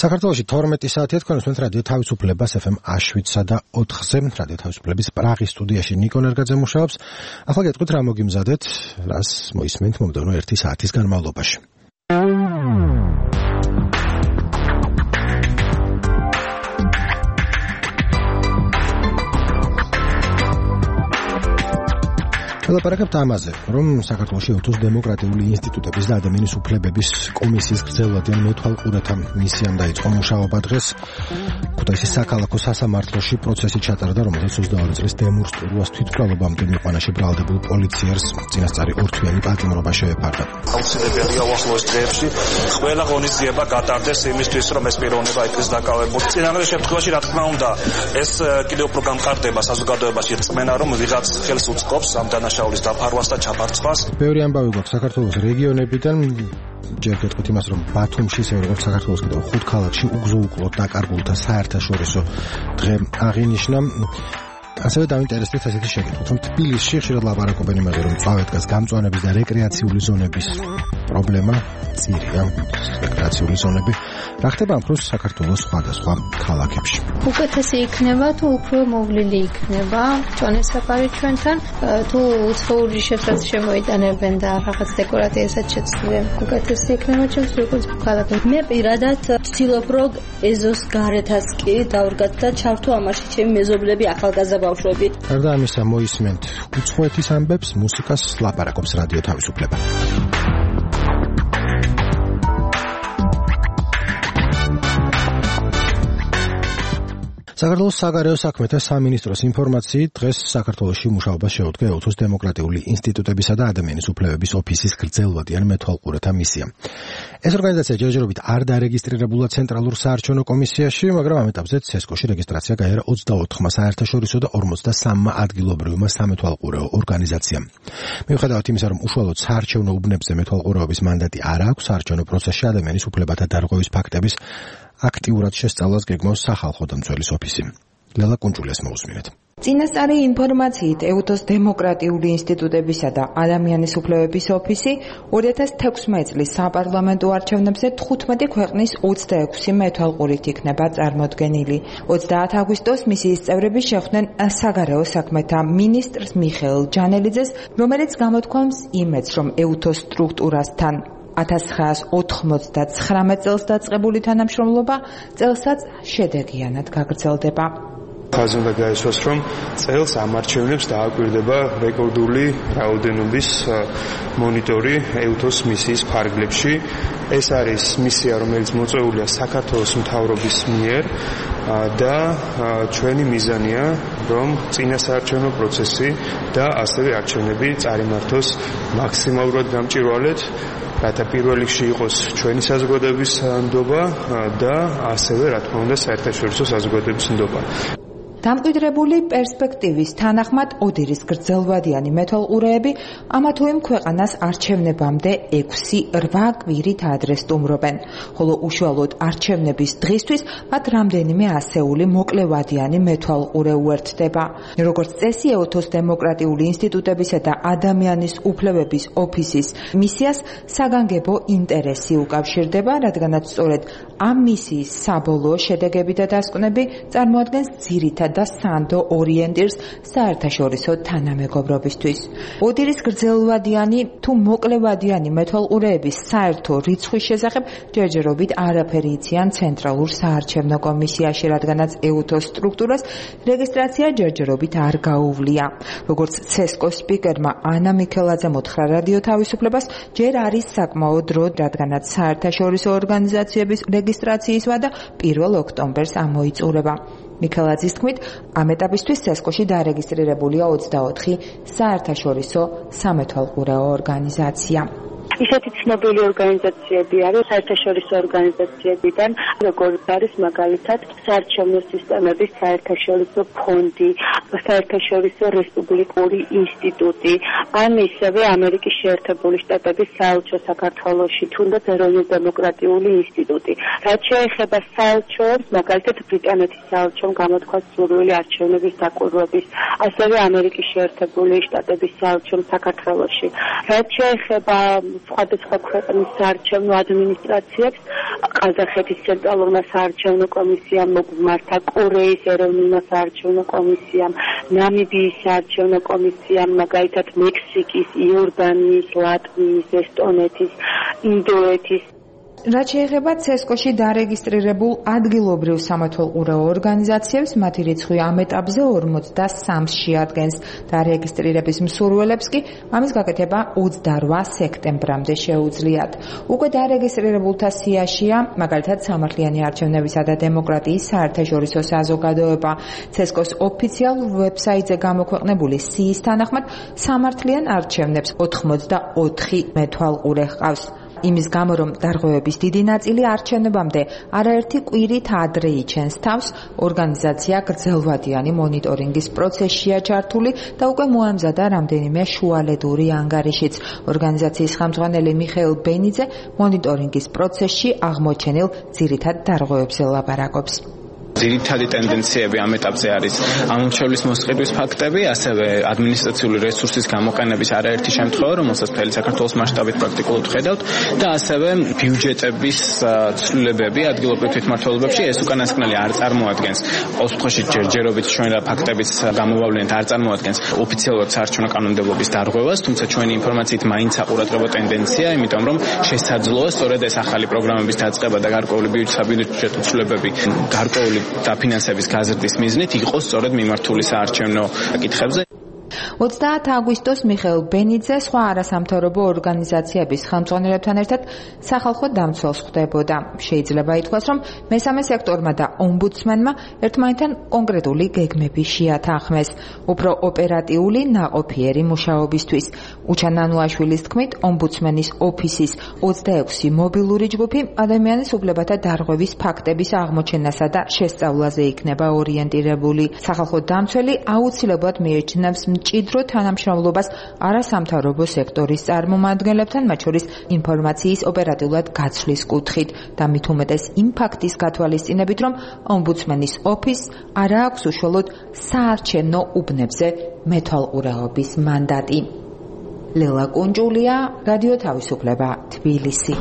საქართველოში 12 საათია თქვენ უსმენთ რადიო თავისუფლებას FM 7-სა და 4-ზე. რადიო თავისუფლების პრაღის სტუდიაში ნიკო ნერგაძე მუშაობს. ახლა გეტყვით რა მოგიმზადეთ, რას მოისმენთ მომდევნო 1 საათის განმავლობაში. ლაპარაკებთ ამაზე, რომ საქართველოში ოთოს დემოკრატიული ინსტიტუტების და ადამიანის უფლებების კომისიის გრძელვადიან მეთვალყურეთა მისიამ დაიწყო მუშაობა დღეს. ქუთაისის საქალაქო სასამართლოში პროცესი ჩატარდა, რომელზეც 22 წლის დემურ სტურუას თვითმკვლელობამდე მიყვანაში ბრალდებულ პოლიციერს წინასწარი 2 თვიანი პატიმრობა შეეფარდა. აუცილებელია უახლოეს დღეებში ყველა ღონისძიება გატარდეს იმისთვის, რომ ეს პიროვნება იქნეს დაკავებული. წინამორბედ შემთხვევაში, რა თქმა უნდა, ეს კიდევ უფრო გამყარდება საზოგადოებაში რწმენა, რომ ვიღაც ხელს უწყობს ამ დანაშაულის დაფარვას და ჩაფარცხვას. ბევრი ამბავი გვაქვს საქართველოს რეგიონებიდან. ჯერ გეტყვით იმას, რომ ბათუმში, ისე როგორც საქართველოს კიდევ 5 ქალაქში უგზო-უკლოდ დაკარგულთა საერთაშორისო დღე აღინიშნა. ასევე დაინტერესდით ასეთი შეკითხვით, რომ თბილისში ხშირად ლაპარაკობენ იმაზე, რომ წავედ დგას გამწვანების და რეკრეაციული ზონების პრობლემა ძირია. რეკრეაციული ზონები რა ხდება ამ დროს საქართველოს სხვადასხვა ქალაქებში? უკეთესი იქნება თუ უფრო მოვლილი იქნება ჩვენესაფარი ჩვენთან, თუ უცხოური შეცდაც შემოიტანებენ და რაღაც დეკორატიასაც შეცვლიან. უკეთესი იქნება ჩემთვის როგორც ქალაქი. მე პირადად ვცდილობ, რომ ეზოს გარეთაც კი დავრგათ და ჩართო ამაში ჩემი მეზობლები ახალგაზრდა ბავშვები. გარდა ამისა მოისმენთ უცხოეთის ამბებს, მუსიკას, ლაპარაკობს რადიო თავისუფლება. საქართველოს საგარეო საქმეთა სამინისტროს ინფორმაციით დღეს საქართველოში მუშაობას შეუდგა ოთოს დემოკრატიული ინსტიტუტებისა და ადამიანის უფლებების ოფისის გრძელვადიან მეთვალყურეთა მისია. ეს ორგანიზაცია ჯერჯერობით არ დარეგისტრირებულა ცენტრალურ საარჩევნო კომისიაში, მაგრამ ამ ეტაპზე ცესკოში რეგისტრაცია გაიარა 24-მა საერთაშორისო და 43-მა ადგილობრივმა სამეთვალყურეო ორგანიზაციამ. მიუხედავად იმისა, რომ უშუალოდ საარჩევნო უბნებზე მეთვალყურეობის მანდატი არ აქვს, საარჩევნო პროცესში ადამიანის უფლებათა დარღვევის ფაქტების აქტიურად შესწავლას გეგმავს სახალხო დამცველის ოფისი. ლელა კუნჭულიას მოусმინეთ. წინასწარი ინფორმაციით ეუთოს დემოკრატიული ინსტიტუტებისა და ადამიანის უფლებების ოფისი 2016 წლის საპარლამენტო არჩევნებზე 15 ქვეყნის 26 მეთვალყურით იქნება წარმოდგენილი. 30 აგვისტოს მისიის წევრები შეხვდნენ საგარეო საქმეთა მინისტრს მიხეილ ჯანელიძეს, რომელიც გამოთქვამს იმედს, რომ ეუთოს სტრუქტურასთან 1999 წელს დაწყებული თანამშრომლობა წელსაც შედეგიანად გაგრძელდება. ხაზი უნდა გაისვას, რომ წელს ამ არჩევნებს დააკვირდება რეკორდული რაოდენობის მონიტორი ეუთოს მისიის ფარგლებში. ეს არის მისია, რომელიც მოწვეულია საქართველოს მთავრობის მიერ და ჩვენი მიზანია, რომ წინასაარჩევნო პროცესი და ასევე არჩევნები წარიმართოს მაქსიმალურად გამჭვირვალედ, რათა პირველ რიგში იყოს ჩვენი საზოგადოების ნდობა და ასევე რა თქმა უნდა საერთაშორისო საზოგადოების ნდობა. დამკვიდრებული პერსპექტივის თანახმად ოდირის გრძელვადიანი მეთვალყურეები ამა თუ იმ ქვეყანას არჩევნებამდე 6-8 კვირით ადრე სტუმრობენ, ხოლო უშუალოდ არჩევნების დღისთვის მათ რამდენიმე ასეული მოკლევადიანი მეთვალყურე უერთდება. როგორც წესი, ეუთოს დემოკრატიული ინსტიტუტებისა და ადამიანის უფლებების ოფისის მისიას საგანგებო ინტერესი უკავშირდება, რადგანაც სწორედ ამ მისიის საბოლოო შედეგები და დასკვნები წარმოადგენს ძირითად და სანდო ორიენტირს საერთაშორისო თანამეგობრობისთვის. ოდირის გრძელვადიანი თუ მოკლევადიანი მეთვალყურეების საერთო რიცხვის შესახებ ჯერჯერობით არაფერი იციან ცენტრალურ საარჩევნო კომისიაში, რადგანაც ეუთოს სტრუქტურას რეგისტრაცია ჯერჯერობით არ გაუვლია. როგორც ცესკოს სპიკერმა ანა მიქელაძემ უთხრა რადიო თავისუფლებას, ჯერ არის საკმაო დრო, რადგანაც საერთაშორისო ორგანიზაციების რეგისტრაციის ვადა 1 ოქტომბერს ამოიწურება. მიქელაძის თქმით, ამ ეტაპისთვის ცესკოში დარეგისტრირებულია 24 საერთაშორისო სამეთვალყურეო ორგანიზაცია. ისეთი ცნობილი ორგანიზაციები არის საერთაშორისო ორგანიზაციებიდან, როგორც არის მაგალითად საარჩევნო სისტემების საერთაშორისო ფონდი, საერთაშორისო რესპუბლიკური ინსტიტუტი, ან ისევე ამერიკის შეერთებული შტატების საელჩო საქართველოში, თუნდაც ეროვნულ დემოკრატიული ინსტიტუტი. რაც შეეხება საელჩოებს, მაგალითად ბრიტანეთის საელჩომ გამოთქვა სურვილი არჩევნების დაკვირვების, ასევე ამერიკის შეერთებული შტატების საელჩომ საქართველოში. რაც შეეხება სხვადასხვა ქვეყნის საარჩევნო ადმინისტრაციებს, ყაზახეთის ცენტრალურმა საარჩევნო კომისიამ მოგმართა, კორეის ეროვნულმა საარჩევნო კომისიამ, ნამიბიის საარჩევნო კომისიამ, მაგალითად მექსიკის, იორდანიის, ლატვიის, ესტონეთის, ინდოეთის. რაც შეეხება CESCO-ში დარეგისტრირებულ ადგილობრივ სამართალყურეო ორგანიზაციებს, მათი რიცხვი ამ ეტაპზე 43-ს შეადგენს. დარეგისტრირების მსურველებს კი ამის გაკეთება 28 სექტემბრამდე შეუძლიათ. უკვე დარეგისტრირებულთა სიაშია, მაგალითად, სამართლიანი არჩევნებისა და დემოკრატიის საერთაშორისო საზოგადოება. CESCO-ს ოფიციალურ ვებსაიტზე გამოქვეყნებული სიის თანახმად, სამართლიან არჩევნებს 84 მეთვალყურე ჰყავს. იმის გამო, რომ დარღვევების დიდი ნაწილი არჩევნებამდე არაერთი კვირით ადრე იჩენს თავს, ორგანიზაცია გრძელვადიანი მონიტორინგის პროცესშია ჩართული და უკვე მოამზადა რამდენიმე შუალედური ანგარიშიც. ორგანიზაციის ხელმძღვანელი მიხეილ ბენიძე მონიტორინგის პროცესში აღმოჩენილ ძირითად დარღვევებზე ლაპარაკობს. ძირითადი ტენდენციები ამ ეტაპზე არის ამომრჩევლის მოსყიდვის ფაქტები, ასევე ადმინისტრაციული რესურსის გამოყენების არაერთი შემთხვევა, რომელსაც მთელი საქართველოს მასშტაბით პრაქტიკულად ხედავთ და ასევე ბიუჯეტების ცვლილებები ადგილობრივ თვითმმართველობებში. ეს უკანასკნელი არ წარმოადგენს ყოველ შემთხვევაში ჯერჯერობით ჩვენ ფაქტების გამოვავლენით არ წარმოადგენს ოფიციალურად საარჩევნო კანონმდებლობის დარღვევას, თუმცა ჩვენი ინფორმაციით მაინც აყურადღება ტენდენცია, იმიტომ რომ შესაძლოა სწორედ ეს ახალი პროგრამების დაწყება და გარკვეული საბიუჯეტო ცვლილებები გარკვეული დაფინანსების გაზრდის მიზნით იყოს სწორედ მიმართული საარჩევნო კითხვებზე. 30 აგვისტოს მიხეილ ბენიძე სხვა არასამთავრობო ორგანიზაციების ხელმძღვანელებთან ერთად სახალხო დამცველს ხვდებოდა. შეიძლება ითქვას, რომ მესამე სექტორმა და ომბუდსმენმა ერთმანეთთან კონკრეტული გეგმები შეათანხმეს, უფრო ოპერატიული ნაყოფიერი მუშაობისთვის. უჩან ნანუაშვილის თქმით, ომბუდსმენის ოფისის 26 მობილური ჯგუფი ადამიანის უფლებათა დარღვევის ფაქტების აღმოჩენასა და შესწავლაზე იქნება ორიენტირებული. სახალხო დამცველი აუცილებლად მიეჩნევს მჭიდრო თანამშრომლობას არასამთავრობო სექტორის წარმომადგენლებთან, მათ შორის ინფორმაციის ოპერატიულად გაცვლის კუთხით და მით უმეტეს იმ ფაქტის გათვალისწინებით, რომ ომბუდსმენის ოფისს არ აქვს უშუალოდ საარჩევნო უბნებზე მეთვალყურეობის მანდატი. ლელა კუნჯულია, რადიო თავისუფლება, თბილისი.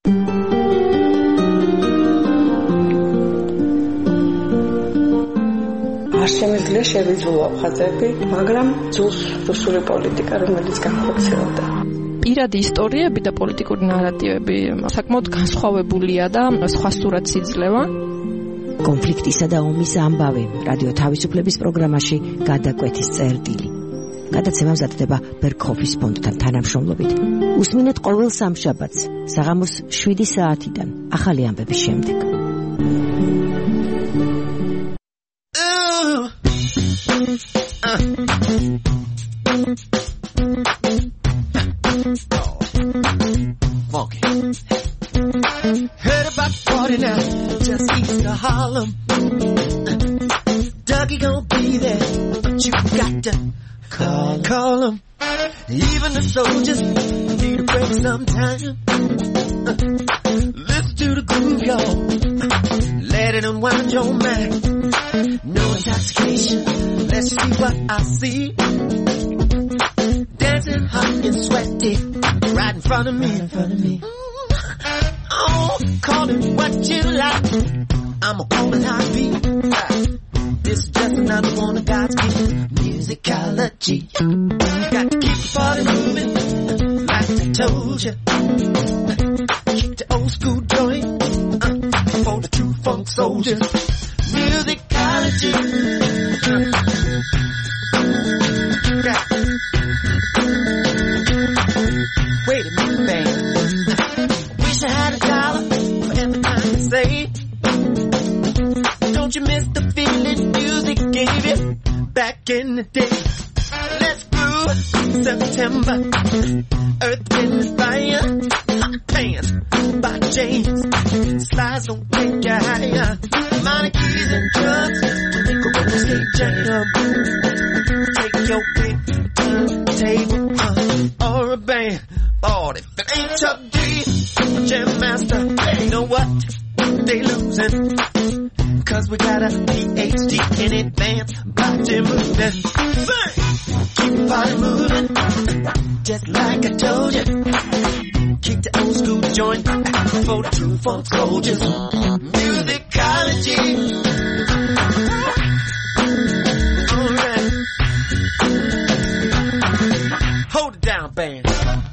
არ შემიძლია შევიძულო აფხაზები, მაგრამ ძულს რუსული პოლიტიკა, რომელიც განხორციელდა. პირადი ისტორიები და პოლიტიკური ნარატივები საკმაოდ განსხვავებულია და სხვა სურათს იძლევა. კონფლიქტისა და ომის ამბავი რადიო თავისუფლების პროგრამაში გადაკვეთის წერტილი. გადაცემა მზადდება ბერქოფის ფონდთან თანამშრომლობით. უსმინეთ ყოველ სამშაბათს საღამოს 7 საათიდან ახალი ამბების შემდეგ. Heard about 49 just east of Harlem. Dougie gon' be there, but you got to call him. Even the soldiers need a break sometime. Listen to the groove, y'all. Let it unwind your mind. No intoxication, let's see what I see. Dancing hot and sweaty, right in front of me. Oh, call it what you like. I'ma call it how it be. This is just another one of God's gifts, musicology. Got to keep the party moving, like I told you. Keep the old school joint for the true funk soldiers. Musicology. Wait a minute, babe. Wish I had $1 for every time you say. Don't you miss the feeling music gave you back in the day? Let's groove September. Earth, Wind and Fire. Hot Pants by James. Slides gon' take you higher. Minor keys and drugs to make a roller skate jam. Take your pick, turntable or a band. But if it ain't Chuck D, Jam Master, you know what? They losing. Cause we got a PhD in advanced body movement. Keep the body moving, just like I told you. Keep the old school joint for the true funk soldiers. Musicology. Alright. Hold it down, band.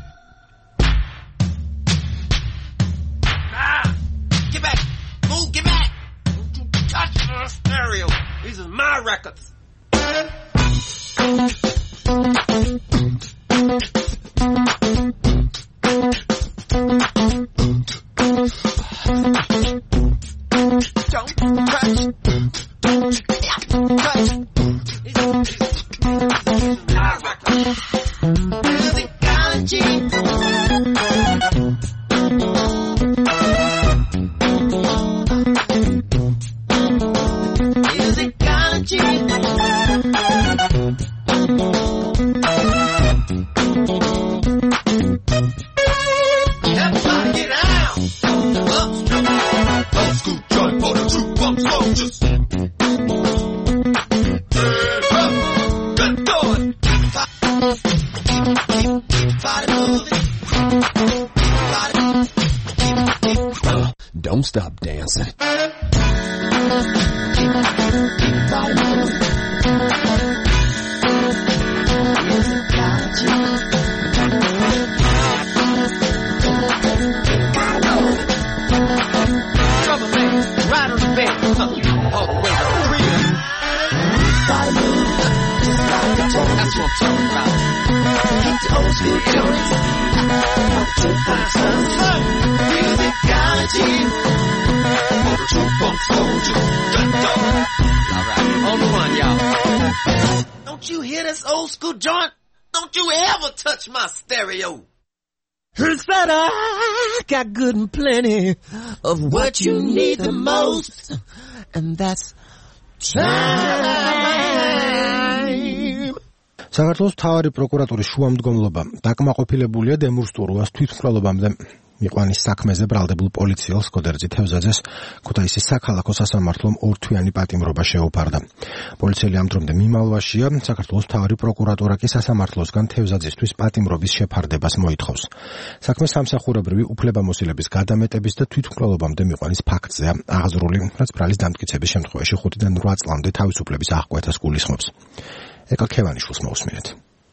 Get back. Move, get back. Don't you touch the stereo. These are my records. Don't stop dancing. Don't you hear this old school joint? Don't you ever touch my stereo. Here's that I got good and plenty of what you need the most, and that's time. საქართველოს მთავარი პროკურატურის შუამდგომლობა დაკმაყოფილებულია დემურ სტურუას თვითმკვლელობამდე მიყვანის საქმეზე ბრალდებულ პოლიციელს კოდერძი თევზაძეს ქუთაისის საქალაქო სასამართლომ ორთვიანი პატიმრობა შეუფარდა. პოლიციელი ამ დრომდე მიმალვაშია, საქართველოს მთავარი პროკურატურა კი სასამართლოსგან თევზაძისთვის პატიმრობის შეფარდებას მოითხოვს. საქმე სამსახურებრივი უფლებამოსილების გადამეტების და თვითმკვლელობამდე მიყვანის ფაქტზეა აღაზრული, რაც ბრალის დამტკიცების შემთხვევაში 5-დან 8 წლამდე თავისუფლების აღკვეთას გულისხმობს. ეკა ქევანიშვილს მოусმინეთ.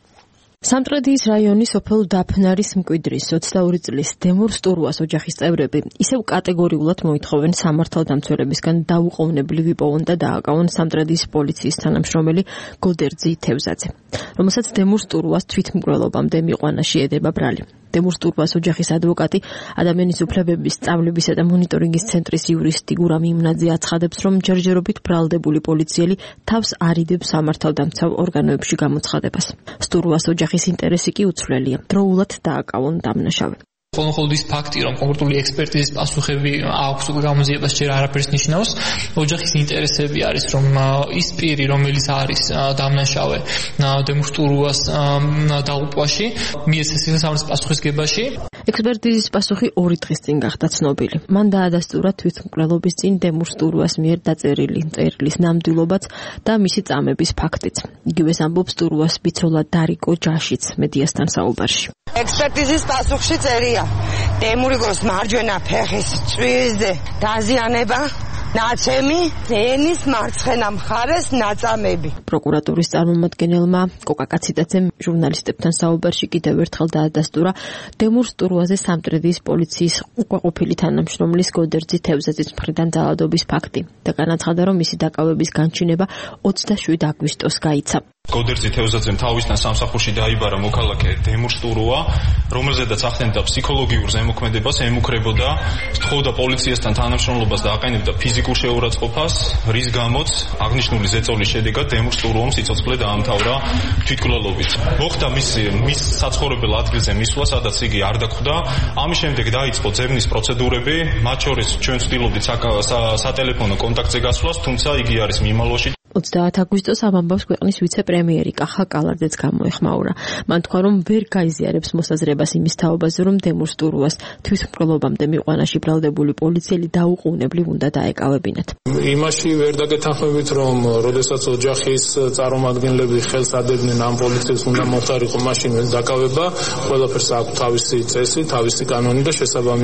სამტრედიის რაიონის სოფელ დაფნარის მკვიდრის 22 წლის დემურ სტურუას ოჯახის წევრები ისევ კატეგორიულად მოითხოვენ სამართალდამცველებისგან დაუყოვნებლივ იპოვონ და დააკავონ სამტრედიის პოლიციის თანამშრომელი გოდერძი თევზაძე, რომელსაც დემურ სტურუას თვითმკვლელობამდე მიყვანა შეედება ბრალი. დემურ სტურუას ოჯახის ადვოკატი, ადამიანის უფლებების სწავლებისა და მონიტორინგის ცენტრის იურისტი გურამ იმნაძე აცხადებს, რომ ჯერჯერობით ბრალდებული პოლიციელი თავს არიდებს სამართალდამცავ ორგანოებში გამოცხადებას. სტურუას ოჯახის ინტერესი კი უცვლელია. დროულად დააკავონ დამნაშავე. Ხოლმე ის ფაქტი, რომ კონკრეტული ექსპერტიზის პასუხები აქვს უკვე გამოძიებას ჯერ არაფერს ნიშნავს. ოჯახის ინტერესები არის, რომ ის პირი, რომელიც არის დამნაშავე დემურ სტურუას დაღუპვაში, მიეცეს სასამართლოს პასუხისგებაში. ექსპერტიზის პასუხი 2 დღის წინ გახდა ცნობილი. მან დაადასტურა თვითმკვლელობის წინ დემურ სტურუას მიერ დაწერილი წერილის ნამდვილობაც და მისი წამების ფაქტიც. იგივეს ამბობს სტურუას ბიცოლა დარიკო ჯაშიც მედიასთან საუბარში. ექსპერტიზის პასუხში წერია დემურიგოს მარჯვენა ფეხის წვიზე დაზიანება, ნაცემი, ენის მარცხენა მხარეს ნაწამები. პროკურატურის წარმომადგენელმა კოკაკაციტაძემ ჟურნალისტებთან საუბარში კიდევ ერთხელ დაადასტურა დემურ სტურუაზე სამტრედიის პოლიციის უკმაყოფილი თანამშრომლის გოდერძი თევზაძის მხრიდან ძალადობის ფაქტი და განაცხადა, რომ მისი დაკავების განჩინება 27 აგვისტოს გაიცა. გოდერძი თევზაძემ თავისთან სამსახურში დაიბარა მოქალაქე დემურ სტურუა, რომელზედაც ახდენდა ფსიქოლოგიურ ზემოქმედებას, ემუქრებოდა, სთხოვდა პოლიციასთან თანამშრომლობას და აყენებდა ფიზიკურ შეურაცხყოფას, რის გამოც აღნიშნული ზეწოლის შედეგად დემურ სტურუამ სიცოცხლე დაამთავრა თვითმკვლელობით. მოხდა მის საცხოვრებელ ადგილზე მისვლა, სადაც იგი არ დახვდა. ამის შემდეგ დაიწყო ძებნის პროცედურები, მათ შორის ჩვენ ვცდილობდით სატელეფონო კონტაქტზე გასვლას, თუმცა იგი არის მიმალვაში. 30 აგვისტოს ამ ამბავს ქვეყნის ვიცე-პრემიერი კახა კალარდეც გამოეხმაურა. მან თქვა, რომ ვერ გაიზიარებს მოსაზრებას იმის თაობაზე, რომ დემურ სტურუას თვითმკვლელობამდე მიყვანაში ბრალდებული პოლიციელი დაუყოვნებლივ უნდა დაეკავებინათ. იმაში ვერ დაგეთანხმებით, რომ როდესაც ოჯახის წარმომადგენლები ხელს ადებდნენ ამ პოლიციას უნდა მოხდარიყო მაშინ დაკავება, ყველაფერს აქვს თავისი წესი, თავისი კანონი და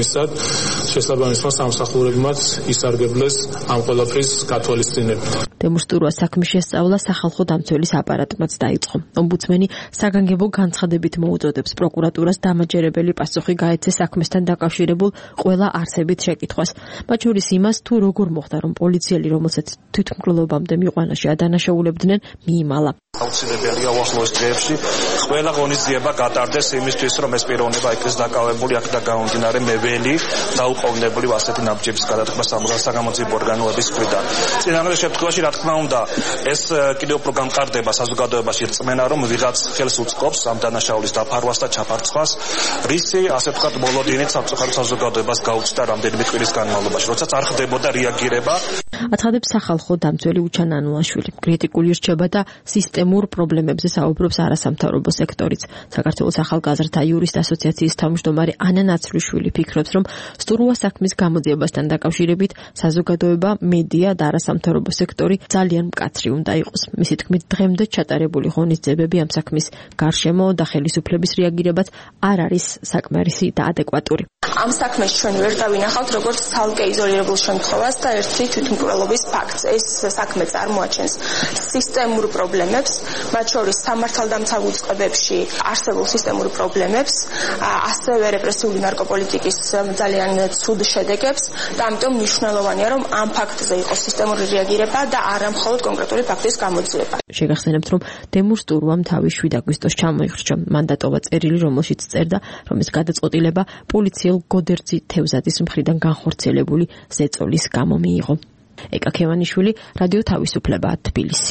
შესაბამისმა სამსახურებმაც ისარგებლეს ამ ყველაფრის გათვალისწინებით. დემურ სტურუას საქმის შესწავლა სახალხო დამცველის აპარატმაც დაიწყო. ომბუდსმენი საგანგებო განცხადებით მოუწოდებს პროკურატურას დამაჯერებელი პასუხი გაეცეს საქმესთან დაკავშირებულ ყველა არსებით შეკითხვას. მათ შორის იმას, თუ როგორ მოხდა, რომ პოლიციელი, რომელსაც თვითმკვლელობამდე მიყვანაში ადანაშაულებდნენ, მიიმალა. აუცილებელია უახლოეს დღეებში ყველა ღონისძიება გატარდეს იმისთვის, რომ ეს პიროვნება იქნეს დაკავებული აქ და გამომდინარე მეველი დაუყოვნებლივ ასეთი ნაბიჯების გადადგმა საგამოძიებო ორგანოების მხრიდან. წინააღმდეგ შემთხვევაში, რა თქმა უნდა, ეს კიდევ უფრო გამყარდება საზოგადოებაში რწმენა, რომ ვიღაც ხელს უწყობს ამ დანაშაულის დაფარვას და ჩაფარცხვას, რისი ასე ვთქვათ ბოლოდინით სამწუხაროდ საზოგადოებას გაუწდა რამდენიმე კვირის განმავლობაში, როდესაც არ ხდებოდა რეაგირება. აცხადებს სახალხო დამცველი უჩან ანულაშვილი. კრიტიკული რჩება და სისტემურ პრობლემებზე საუბრობს არასამთავრობო სექტორიც. საქართველოს ახალგაზრდა იურისტ ასოციაციის თავმჯდომარე ანა ნაცვლიშვილი ფიქრობს, რომ სტურუას საქმის გამოძიებასთან დაკავშირებით საზოგადოება, მედია და არასამთავრობო სექტორი ძალიან მკაცრი უნდა იყოს. მისი თქმით, დღემდე ჩატარებული ღონისძიებები ამ საქმის გარშემო და ხელისუფლების რეაგირებაც არ არის საკმარისი და ადეკვატური. ამ საქმეს ჩვენ ვერ დავინახავთ როგორც ცალკე იზოლირებულ შემთხვევას და ერთი თვითმკვლელობის ფაქტს. ეს საქმე წარმოაჩენს სისტემურ პრობლემებს, მათ შორის სამართალდამცავ უწყებებში არსებულ სისტემურ პრობლემებს, ასევე რეპრესიული ნარკოპოლიტიკის ძალიან ცუდ შედეგებს და ამიტომ მნიშვნელოვანია, რომ ამ ფაქტზე იყოს სისტემური რეაგირება და არა მხოლოდ კონკრეტული ფაქტის გამოძიება. შეგახსენებთ, რომ დემურ სტურუამ თავი 7 აგვისტოს ჩამოიხრჩა. მან დატოვა წერილი, რომელშიც წერდა, რომ ეს გადაწყვეტილება პოლიციელ გოდერძი თევზადის მხრიდან განხორციელებული ზეწოლის გამო მიიღო. ეკა ქევანიშვილი, რადიო თავისუფლება, თბილისი.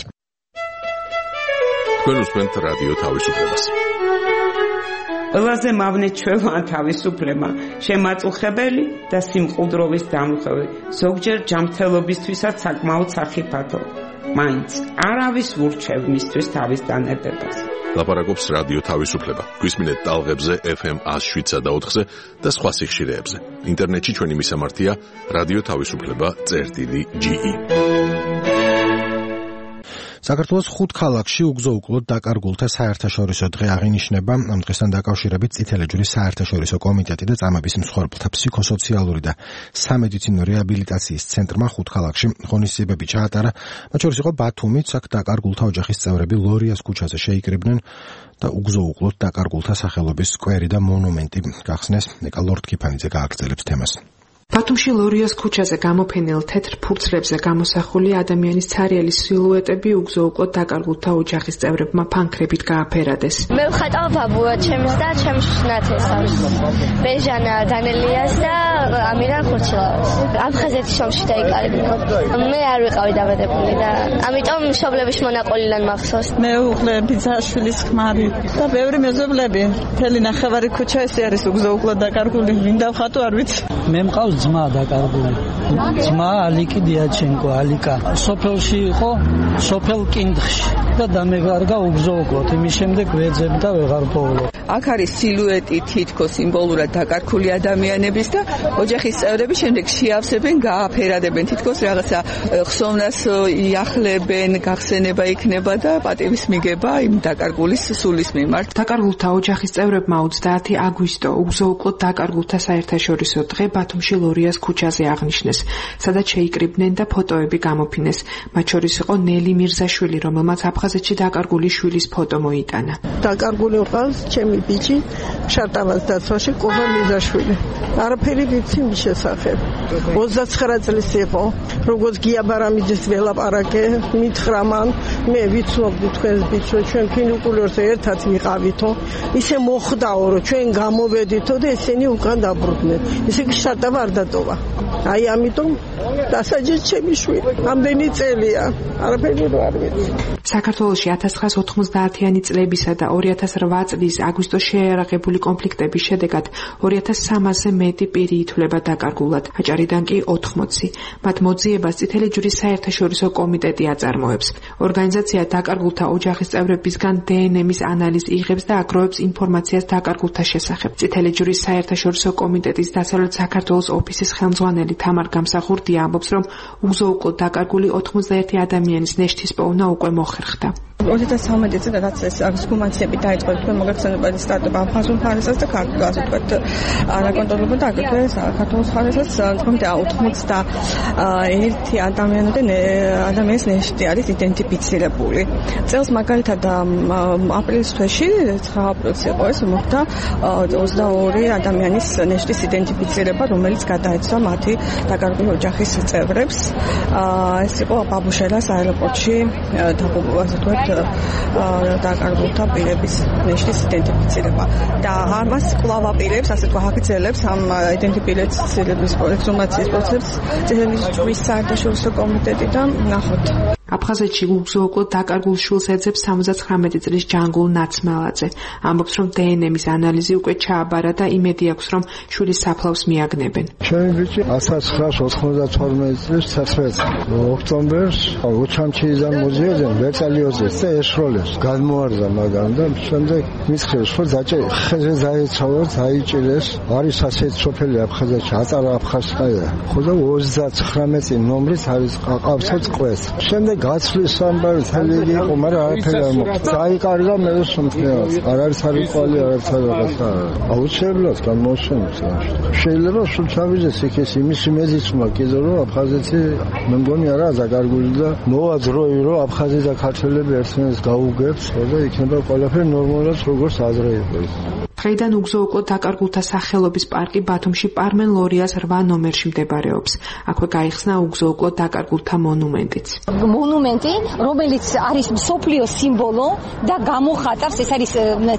თქვენ უსმენთ რადიო თავისუფლებას. ყველაზე მავნე ჩვევა თავისუფლება, შემაწუხებელი და სიმყუდროვის დამხევი, ზოგჯერ ჯანმრთელობისთვისაც საკმაოდ სახიფათო. მაინც არავის ურჩევ მისთვის თავის დანებებას. ლაპარაკობს რადიო თავისუფლება. გვისმინეთ ტალღებზე FM 107.4-ზე და სხვა სიხშირეებზე. ინტერნეტში ჩვენი მისამართია რადიო თავისუფლება.ge. საქართველოს 5 ქალაქში უგზო-უკვლოდ დაკარგულთა საერთაშორისო დღე აღინიშნება. ამ დღესთან დაკავშირებით წითელი ჯვრის საერთაშორისო კომიტეტი და წამების მსხვერპლთა ფსიქოსოციალური და სამედიცინო რეაბილიტაციის ცენტრმა 5 ქალაქში ღონისძიებები ჩაატარა. მათ შორის იყო ბათუმიც, აქ დაკარგულთა ოჯახის წევრები ლორიას ქუჩაზე შეიკრიბნენ და უგზო-უკვლოდ დაკარგულთა სახელობის სკვერი და მონუმენტი გახსნეს. ეკა ლორდ კიფანიძე გააგრძელებს თემას. ბათუმში ლორიას ქუჩაზე გამოფენილ თეთრ ფურცლებზე გამოსახული ადამიანის ცარიელი სილუეტები უგზო-უკვლოდ დაკარგულთა ოჯახის წევრებმა ფანქრებით გააფერადეს. მე ვხატავ ბაბუა ჩემს და ჩემს ნათესავს. ბეჟანა დანელიას და ამირა ხურჩილავს. აფხაზეთის ომში დაიკარგა. მე არ ვიყავი დაბადებული და ამიტომ მშობლების მონაყოლიდან მახსოვს. მე უღლე ბიძაშვილის ხმარი და ბევრი მეზობლები. მთელი ნახევარი ქუჩა ეს არის უგზო-უკვლოდ დაკარგული. მინდა ვხატო არ ვიცი. მე მყავს ძმა დაკარგული. ძმა ალიკი დიაჩენკო, ალიკა. სოფელში იყო, სოფელ კინდხში და დამეგარგა უგზო-უკვლოდ. იმის შემდეგ ვეძებ და ვეღარ პოვლო. აქ არის სილუეტი თითქოს სიმბოლურად დაკარგული ადამიანების და ოჯახის წევრები შემდეგ შეავსებენ, გააფერადებენ თითქოს რაღაცა ხსოვნას იახლებენ, გახსენება იქნება და პატივის მიგება იმ დაკარგულის სულის მიმართ. დაკარგულთა ოჯახის წევრებმა 30 აგვისტო უგზო-უკვლოდ დაკარგულთა საერთაშორისო დღე ბათუმში ლორიას ქუჩაზე აღნიშნეს, სადაც შეიკრიბნენ და ფოტოები გამოფინეს. მათ შორის იყო ნელი მირზაშვილი, რომელმაც აფხაზეთში დაკარგული შვილის ფოტო მოიტანა. დაკარგული ყავს ჩემი ბიჭი, შარტავას დაცვაში კობა მირზაშვილი. არაფერი ვიცი მის შესახებ. 29 წლის იყო, როგორც გია ბარამიძის ველაპარაკე, მითხრა მან, მე ვიცნობდი თქვენს ბიჭს, რომ ჩვენ ფინიკულერზე ერთად ვიყავითო, ისე მოხდაო, რომ ჩვენ გამოვედითო და ესენი უკან დაბრუნდნენ. ისე კი შარტავა არ დატოვა. აი ამიტომ დასაჯეს ჩემი შვილი. ამდენი წელია, არაფერი არ ვიცი. საქართველოში 1990-იანი წლებისა და 2008 წლის აგვისტოს შეიარაღებული კონფლიქტების შედეგად 2300-ზე მეტი პირი ითვლება დაკარგულად, აჭარიდან კი 80. მათ მოძიებას წითელი ჯვრის საერთაშორისო კომიტეტი აწარმოებს. ორგანიზაცია დაკარგულთა ოჯახის წევრებისგან დნმ-ის ანალიზს იღებს და აგროვებს ინფორმაციას დაკარგულთა შესახებ. წითელი ჯვრის საერთაშორისო კომიტეტის დასავლეთ საქართველოს ოფისის ხელმძღვანელი თამარ გამსახურდია ამბობს, რომ უზოუკლოდ დაკარგული 91 ადამიანის ნეშთის პოვნა უკვე მოხერხდა. 2013 წელს რაც ეს ექსჰუმაციები დაიწყო, თქვენ მოგახსენებათ სტარტაპ აფხაზურ მხარესაც და ქართულ ასე ვთქვათ არაკონტროლებულ და აგრეთვე საქართველოს მხარესაც თქონდა 91 ადამიანის ნეშტი არის იდენტიფიცირებული. წელს მაგალითად აპრილის თვეში 9 აპრილს იყო ეს მოხდა 22 ადამიანის ნეშტის იდენტიფიცირება, რომელიც გადაეცვა მათი დაკარგული ოჯახის წევრებს. ეს იყო ბაბუშელას აეროპორტში ასე ვთქვათ დაკარგულთა პირების ნეშტის იდენტიფიცირება და ამას კვლავ აპირებს, ასე ვთქვათ, აგრძელებს ამ იდენტიფიცირების ექსჰუმაციის პროცესს წითელი ჯვრის საერთაშორისო კომიტეტი და ნახოთ. აფხაზეთში უზოუკლოდ დაკარგულ შვილს ეძებს 79 წლის ჯანგულ ნაცმელაძე. ამბობს, რომ დნმ-ის ანალიზი უკვე ჩააბარა და იმედი აქვს, რომ შვილის საფლავს მიაგნებენ. ჩემი ბიჭი 1992 წლის 11 ოქტომბერს ოჩამჩიიდან მოზიედენ ვერტალიოზეს და ეშროლებს. გადმოარდა მაგან და შემდეგ მისხეს, რომ ხეზე დაეცავოთ, დაიჭირეს. არის ასეთი სოფელი აფხაზეთში, ატარა აფხაზკაია. ხო და 39 ნომრით არის ყავცეთ ყვეს. შემდეგ გაცვლის ამბავი თელიგი იყო, მაგრამ არაფერი არ მოხდა. დაიკარგა მე სუმთნეავს. არ არის არიყვალი, არ არის რაღაცა. აუცილებლად გამოსვენებს. შეიძლება სულ ჩავიდეს იქეს იმის მედიცინმა კიდე რომ აფხაზეთი მე მგონი არაა დაკარგული და მოვა დროი რომ აფხაზი და ქართველები ერთმანეთს გაუგებს და იქნება ყველაფერი ნორმალურად როგორც ადრე იყო. დღეიდან უგზო-უკლოდ დაკარგულთა სახელობის პარკი ბათუმში პარმენ ლორიას 8 ნომერში მდებარეობს. აქვე გაიხსნა უგზო-უკლოდ დაკარგულთა მონუმენტიც. მონუმენტი, რომელიც არის მსოფლიოს სიმბოლო და გამოხატავს, ეს არის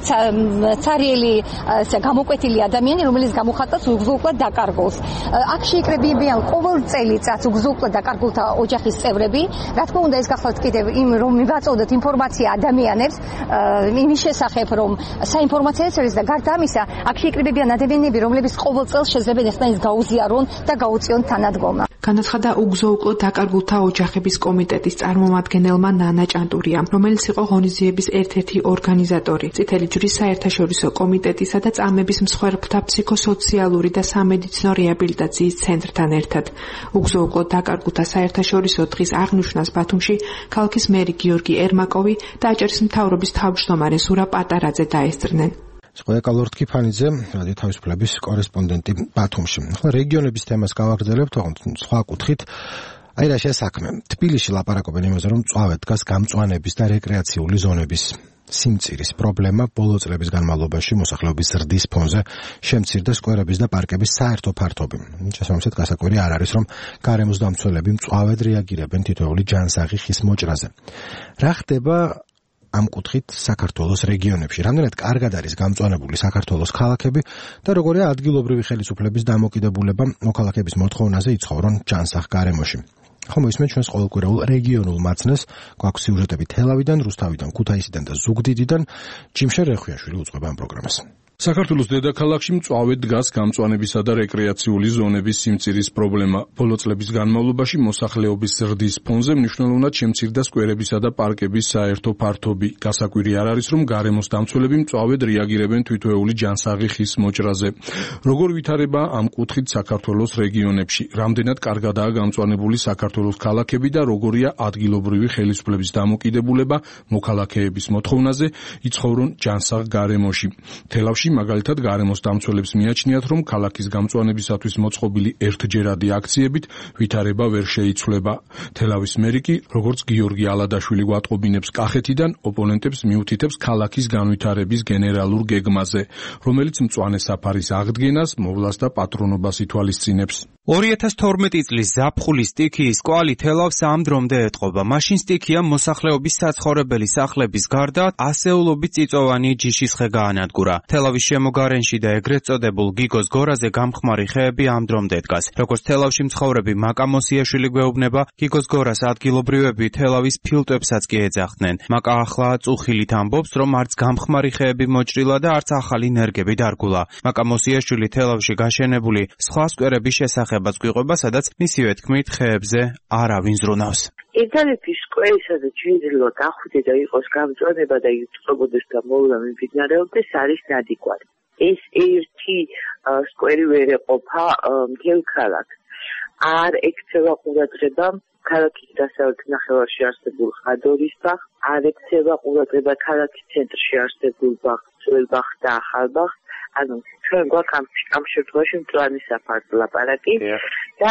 ცარიელი გამოკვეთილი ადამიანი, რომელიც გამოხატავს უგზო-უკლოდ დაკარგულს. აქ შეიკრებიან ყოველ წელიწად უგზო-უკლოდ დაკარგულთა ოჯახის წევრები. რა თქმა უნდა, ეს გახლავთ კიდევ იმ რომ მივაწოდოთ ინფორმაცია ადამიანებს იმის შესახებ, რომ საინფორმაციო წერილს და გარდა ამისა, აქ შეიკრიბებიან ადამიანები, რომლებიც ყოველ წელს შეძლებენ ერთმანეთს გაუზიარონ და გაუწიონ თანადგომა. განაცხადა უგზო-უკლოდ დაკარგულთა ოჯახების კომიტეტის წარმომადგენელმა ნანა ჭანტურიამ, რომელიც იყო ღონისძიების ერთ-ერთი ორგანიზატორი. წითელი ჯვრის საერთაშორისო კომიტეტისა და წამების მსხვერპლთა ფსიქოსოციალური და სამედიცინო რეაბილიტაციის ცენტრთან ერთად. უგზო-უკლოდ დაკარგულთა საერთაშორისო დღის აღნიშვნას ბათუმში ქალაქის მერი გიორგი ერმაკოვი და აჭარის მთავრობის თავმჯდომარე ზურა პატარაძე დაესწრნენ. სკოლაკალორთ კიფანიძე, რადიო თავისუფლების კორესპონდენტი ბათუმში. ახლა რეგიონების თემას გავაგრძელებთ, სხვა კუთხით. აი რა შესაქმე. თბილისში ლაპარაკობენ იმაზე, რომ მწვავედ დგას გამწვანების და რეკრეაციული ზონების სიმცირის პრობლემა. ბოლო წლების განმავლობაში მოსახლეობის ზრდის ფონზე შემცირდა სკვერების და პარკების საერთო ფართობი. შესაბამისად, გასაკვირი არ არის, რომ გარემოს დამცველები მწვავედ რეაგირებენ თითოეული ჯანსაღი ხის მოჭრაზე. რა ხდება ამ კუთხით საქართველოს რეგიონებში? რამდენად კარგად არის გამწვანებული საქართველოს ქალაქები და როგორია ადგილობრივი ხელისუფლების დამოკიდებულება მოქალაქეების მოთხოვნაზე იცხოვრონ ჯანსაღ გარემოში? ხომ ისმენთ ჩვენს ყოველკვირეულ რეგიონულ მაცნეს, გვაქვს სიუჟეტები თელავიდან, რუსთავიდან, ქუთაისიდან და ზუგდიდიდან. ჯიმშერ რეხვიაშვილი უწყება ამ პროგრამას. საქართველოს დედაქალაქში მწვავედ დგას გამწვანებისა და რეკრეაციული ზონების სიმცირის პრობლემა. ბოლო წლების განმავლობაში მოსახლეობის ზრდის ფონზე მნიშვნელოვნად შემცირდა სკვერებისა და პარკების საერთო ფართობი. გასაკვირი არ არის, რომ გარემოს დამცველები მწვავედ რეაგირებენ თითოეული ჯანსაღი ხის მოჭრაზე. როგორ ვითარება ამ კუთხით საქართველოს რეგიონებში? რამდენად კარგადაა გამწვანებული საქართველოს ქალაქები და როგორია ადგილობრივი ხელისუფლების დამოკიდებულება მოქალაქეების მოთხოვნაზე იცხოვრონ ჯანსაღ გარემოში? თელავში მაგალითად გარემოს დამცველებს მიაჩნიათ, რომ ქალაქის გამწვანებისათვის მოწყობილი ერთჯერადი აქციებით ვითარება ვერ შეიცვლება. თელავის მერი კი, როგორც გიორგი ალადაშვილი გვატყობინებს კახეთიდან, ოპონენტებს მიუთითებს ქალაქის განვითარების გენერალურ გეგმაზე, რომელიც მწვანე საფარის აღდგენას, მოვლას და პატრონობას ითვალისწინებს. 2012 წლის ზაფხულის სტიქიის კვალი თელავს ამ დრომდე ეტყობა. მაშინ სტიქია მოსახლეობის საცხოვრებელი სახლების გარდა ასეულობით წიწვოვანი ჯიშის ხე გაანადგურა. თელავის შემოგარენში და ეგრეთ წოდებულ გიგოს გორაზე გამხმარი ხეები ამ დრომდე დგას. როგორც თელავში მცხოვრები მაკა მოსიაშვილი გვეუბნება, გიგოს გორას ადგილობრივები თელავის ფილტვებსაც კი ეძახდნენ. მაკა ახლა წუხილით ამბობს, რომ არც გამხმარი ხეები მოჭრილა და არც ახალი ნერგები დარგულა. მაკა მოსიაშვილი თელავში გაშენებული სხვა სკვერების შესახებაც გვიყვება, სადაც მისივე თქმით ხეებზე არავინ ზრუნავს. ერთადერთი სკვერი, სადაც შეიძლება დახვიდე და იყოს გამწვანება და იწყებოდეს და მოვლა მიმდინარეობდეს, არის ნადიგვარი. ეს ერთი სკვერი ვერ ეყოფა მთელ ქალაქს. არ ექცევა ყურადღება ქალაქის დასავლეთ ნახევარში არსებულ ხადორის ბაღს, არ ექცევა ყურადღება ქალაქის ცენტრში არსებულ ბაღს, ძველ ბაღს და ახალ ბაღს. ანუ ჩვენ გვაქვს ამ შემთხვევაში მწვანე საფარს ლაპარაკი და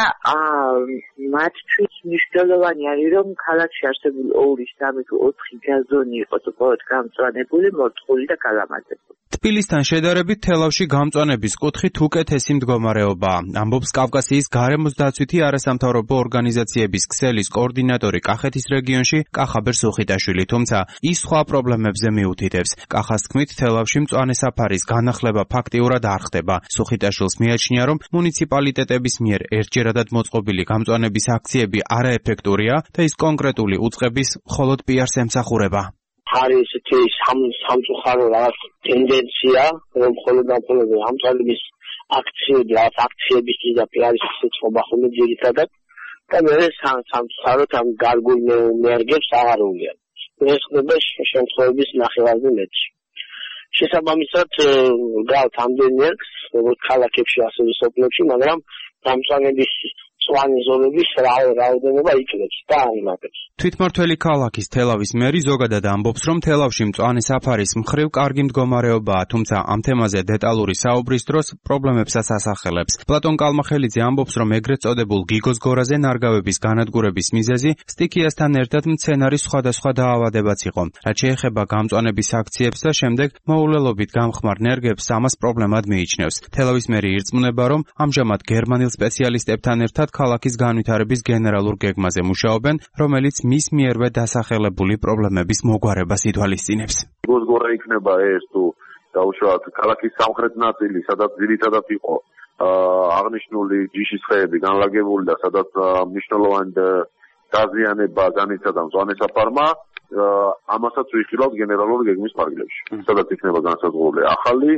მათთვის მნიშვნელოვანი არის, რომ ქალაქში არსებული 2, 3 თუ 4 გაზონი იყოს უბრალოდ გამწვანებული, მორწყული და გალამაზებული. თბილისთან შედარებით თელავში გამწვანების კუთხით უკეთესი მდგომარეობაა. ამბობს კავკასიის გარემოს დაცვითი არასამთავრობო ორგანიზაციების ქსელის კოორდინატორი კახეთის რეგიონში კახაბერ სუხიტაშვილი, თუმცა ის სხვა პრობლემებზე მიუთითებს. კახას თქმით, თელავში მწვანე საფარის განახლება ფაქტიურად არ ხდება. სუხიტაშვილს მიაჩნია, რომ მუნიციპალიტეტების მიერ ერთჯერადად მოწყობილი გამწვანების აქციები არაეფექტურია და ის კონკრეტული უწყების მხოლოდ პიარს ემსახურება. არის ესეთი სამწუხარო რაღაც ტენდენცია, რომ მხოლოდ გამწვანების აქციები, რაღაც აქციებისთვის და პიარის შეწყობა ხომ ძირითადად და მე სამწუხაროდ ამ გარგულ ნერგებს აღარ უვლიან. ეს ხდება შემთხვევების ნახევარზე მეტი. შესაბამისად გავთ ამდენ ნერგს, როგორც ქალაქებში, ასევე სოფლებში, მაგრამ გამწვანების მწვანე ზონების რაოდენობა იკლებს და აიმატებს. თვითმმართველი ქალაქის თელავის მერი ზოგადად ამბობს, რომ თელავში მწვანე საფარის მხრივ კარგი მდგომარეობაა, თუმცა ამ თემაზე დეტალური საუბრის დროს პრობლემებსაც ასახელებს. პლატონ კალმახელიძე ამბობს, რომ ეგრეთ წოდებულ გიგოს გორაზე ნარგავების განადგურების მიზეზი სტიქიასთან ერთად მცენარის სხვადასხვა დაავადებაც იყო. რაც შეეხება გამწვანების აქციებს და შემდეგ მოულელობით გამხმარ ნერგებს ამას პრობლემად მიიჩნევს. თელავის მერი ირწმუნება, რომ ამჟამად გერმანელ სპეციალისტებთან ერთად ქალაქის განვითარების გენერალურ გეგმაზე მუშაობენ, რომელიც მის მიერვე დასახელებული პრობლემების მოგვარებას ითვალისწინებს. გიგოს გორა იქნება ეს თუ დაუშვათ ქალაქის სამხრეთ ნაწილი, სადაც ძირითადად იყო აღნიშნული ჯიშის ხეები განლაგებული და სადაც მნიშვნელოვანი დაზიანება განიცადა მწვანე საფარმა, ამასაც ვიხილავთ გენერალური გეგმის ფარგლებში. სადაც იქნება განსაზღვრული ახალი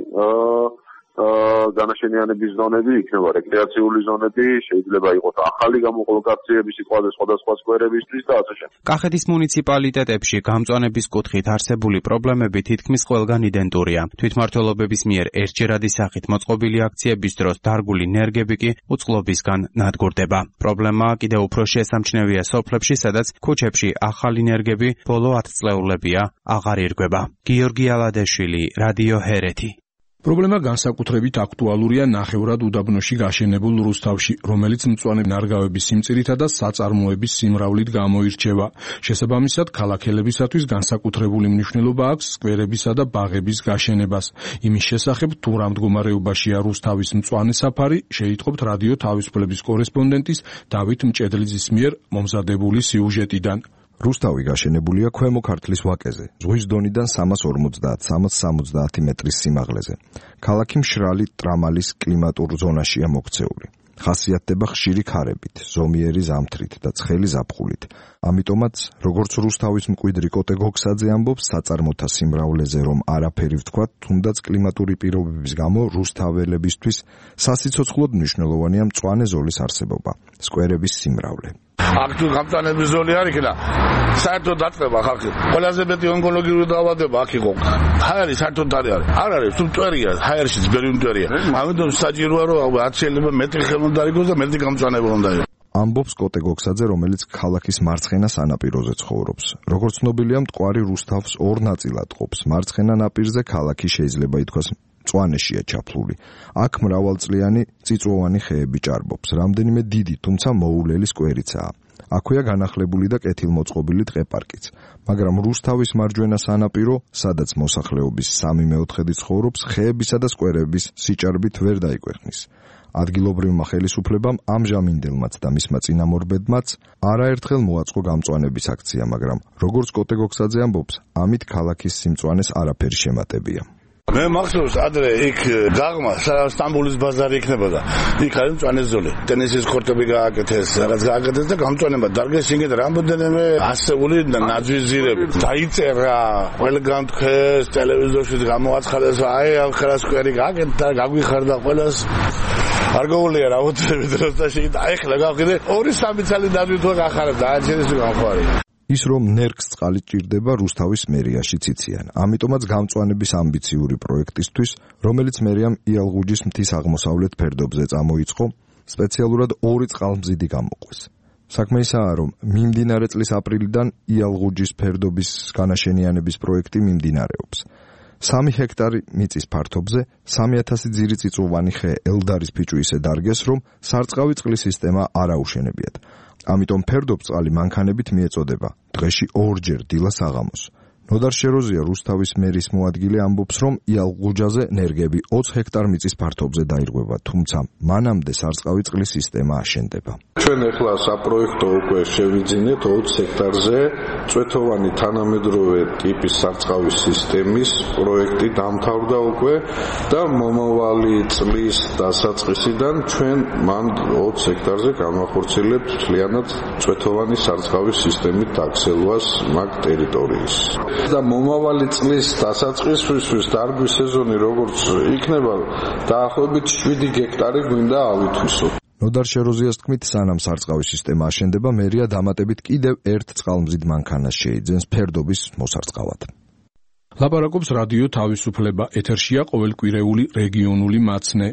განაშენიანების ზონები, იქნება რეკრეაციული ზონები, შეიძლება იყოს ახალი გამოკოლოკაციები სხვადასხვა სკვერებისთვის და ასე შემდეგ. კახეთის მუნიციპალიტეტებში გამწვანების კუთხით არსებული პრობლემები თითქმის ყველგან იდენტურია. თვითმმართველობების მიერ ერთჯერადი სახით მოწყობილი აქციების დროს დარგული ნერგები კი უწყლობისგან ნადგურდება. პრობლემა კიდევ უფრო შესამჩნევია სოფლებში, სადაც ქუჩებში ახალი ნერგები ბოლო 10 წლეულებია აღარ ირგვება. გიორგი ალადეშვილი, რადიო ჰერეთი. პრობლემა განსაკუთრებით აქტუალურია ნახევრად უდაბნოში გაშენებულ რუსთავში, რომელიც მწვანე ნარგავების სიმწირითა და საწარმოების სიმრავლით გამოირჩევა. შესაბამისად, ქალაქელებისათვის განსაკუთრებული მნიშვნელობა აქვს სკვერებისა და ბაღების გაშენებას. იმის შესახებ, თუ რა მდგომარეობაშია რუსთავის მწვანე საფარი, შეიტყობთ რადიო თავისუფლების კორესპონდენტის დავით მჭედლიძის მიერ მომზადებული სიუჟეტიდან. რუსთავი გაშენებულია ქვემო ქართლის ვაკეზე, ზღვის დონიდან 350-370 მეტრის სიმაღლეზე. ქალაქი მშრალი ტრამალის კლიმატურ ზონაშია მოქცეული. ხასიათდება ხშირი ქარებით, ზომიერი ზამთრით და ცხელი ზაფხულით. ამიტომაც, როგორც რუსთავის მკვიდრი კოტე გოგსაძე ამბობს, საწარმოთა სიმრავლეზე რომ არაფერი ვთქვათ, თუნდაც კლიმატური პირობების გამო რუსთაველებისთვის სასიცოცხლოდ მნიშვნელოვანია მწვანე ზოლის არსებობა, სკვერების სიმრავლე. აქ თუ გამწვანების ზოლი არ იქნა, საერთოდ დაწება ხალხი. ყველაზე მეტი ონკოლოგიური დაავადება აქ იყო. ჰაერი საერთოდ არ არის. არ არის, თუ მტვერია, ჰაერშიც ბევრი მტვერია. ამიტომ საჭიროა რომ რაც შეიძლება მეტი ხელმონდა იყოს და მეტი გამწვანება უნდა იყოს. ამბობს კოტე გოგსაძე, რომელიც ქალაქის მარცხენა სანაპიროზე ცხოვრობს. როგორც ცნობილია, მტკვარი რუსთავს ორ ნაწილად ყოფს. მარცხენა ნაპირზე ქალაქი შეიძლება ითქვას მწვანეშია ჩაფლული. აქ მრავალწლიანი წიწვოვანი ხეები ჭარბობს. რამდენიმე დიდი, თუმცა მოულელი სკვერიცაა. აქვეა განახლებული და კეთილმოწყობილი ტყე-პარკიც. მაგრამ რუსთავის მარჯვენა სანაპირო, სადაც მოსახლეობის 3/4 ცხოვრობს, ხეებისა და სკვერების სიჭარბით ვერ დაიკვეხნის. ადგილობრივმა ხელისუფლებამ ამჟამინდელმაც და მისმა წინამორბედმაც არაერთხელ მოაწყო გამწვანების აქცია, მაგრამ როგორც კოტე გოქსაძე ამბობს, ამით ქალაქის სიმწვანეს არაფერი შემატებია. მე მახსოვს ადრე იქ გაღმა სტამბოლის ბაზარი იქნებოდა. იქ არის მწვანე ზოლი. ტენისის კორტები გააკეთეს, რაღაც გააკეთეს და გამწვანება დარგეს იქეთ რამოდენიმე ასეული ნაძვიზირები. დაიწერა, ყველგან თქვეს, ტელევიზორში გამოაცხადეს, აი ახლა სკვერი გააკეთა, გაგვიხარდა ყველას. არ გოვლია რა უცებ დროს და შეიძლება ახლა გავხიდე 2-3 წელი დადვითო გახარებ და აჩენის გამხარი. ის რომ ნერგს წყალი ჭირდება რუსთავის მერიაში ციციან. ამიტომაც გამწვანების ამბიციური პროექტისთვის, რომელიც მერიამ იალღუჯის მთის აღმოსავლეთ ფერდობზე წამოიწყო, სპეციალურად 2 წყალმზიდი გამოყვეს. საქმე ისაა, რომ მიმდინარე წლის აპრილიდან იალღუჯის ფერდობის განაშენიანების პროექტი მიმდინარეობს. 3 ჰექტარი მიწის ფართობზე 3000 ძირი წიწვოვანი ხე ელდარის ფიჭვი ისე დარგეს, რომ სარწყავი წყლის სისტემა არ აუშენებიათ. ამიტომ ფერდობს წყალი მანქანებით მიეწოდება. დღეში 2-ჯერ დილა საღამოს. ნოდარ შეროზია რუსთავის მერის მოადგილე ამბობს, რომ იალღუჯაზე ნერგები 20 ჰექტარ მიწის ფართობზე დაირღვევა, თუმცა მანამდე სარწყავი წყლის სისტემა აშენდება. ჩვენ ახლა საპროექტო უკვე შევიძინეთ 20 ჰექტარზე წვეთოვანი თანამედროვე ტიპის სარწყავის სისტემის პროექტი დამთავრდა უკვე და მომავალი წლის დასაწყისიდან ჩვენ მან 20 ჰექტარზე განვახორციელებთ მთლიანად წვეთოვანი სარწყავის სისტემით დაქცევას მაგ ტერიტორიის. და მომავალი წლის დასაწყისისთვის დარგვის სეზონი როგორც იქნება, დაახლოებით 7 ჰექტარი გვინდა ავითვისო. ნოდარ შეროზიას თქმით, სანამ სარწყავის სისტემა აშენდება, მერია დამატებით კიდევ ერთ წყალმზიდ მანქანას შეიძენს ფერდობის მოსარწყავად. ლაპარაკობს რადიო თავისუფლება, ეთერშია ყოველკვირეული რეგიონული მაცნე.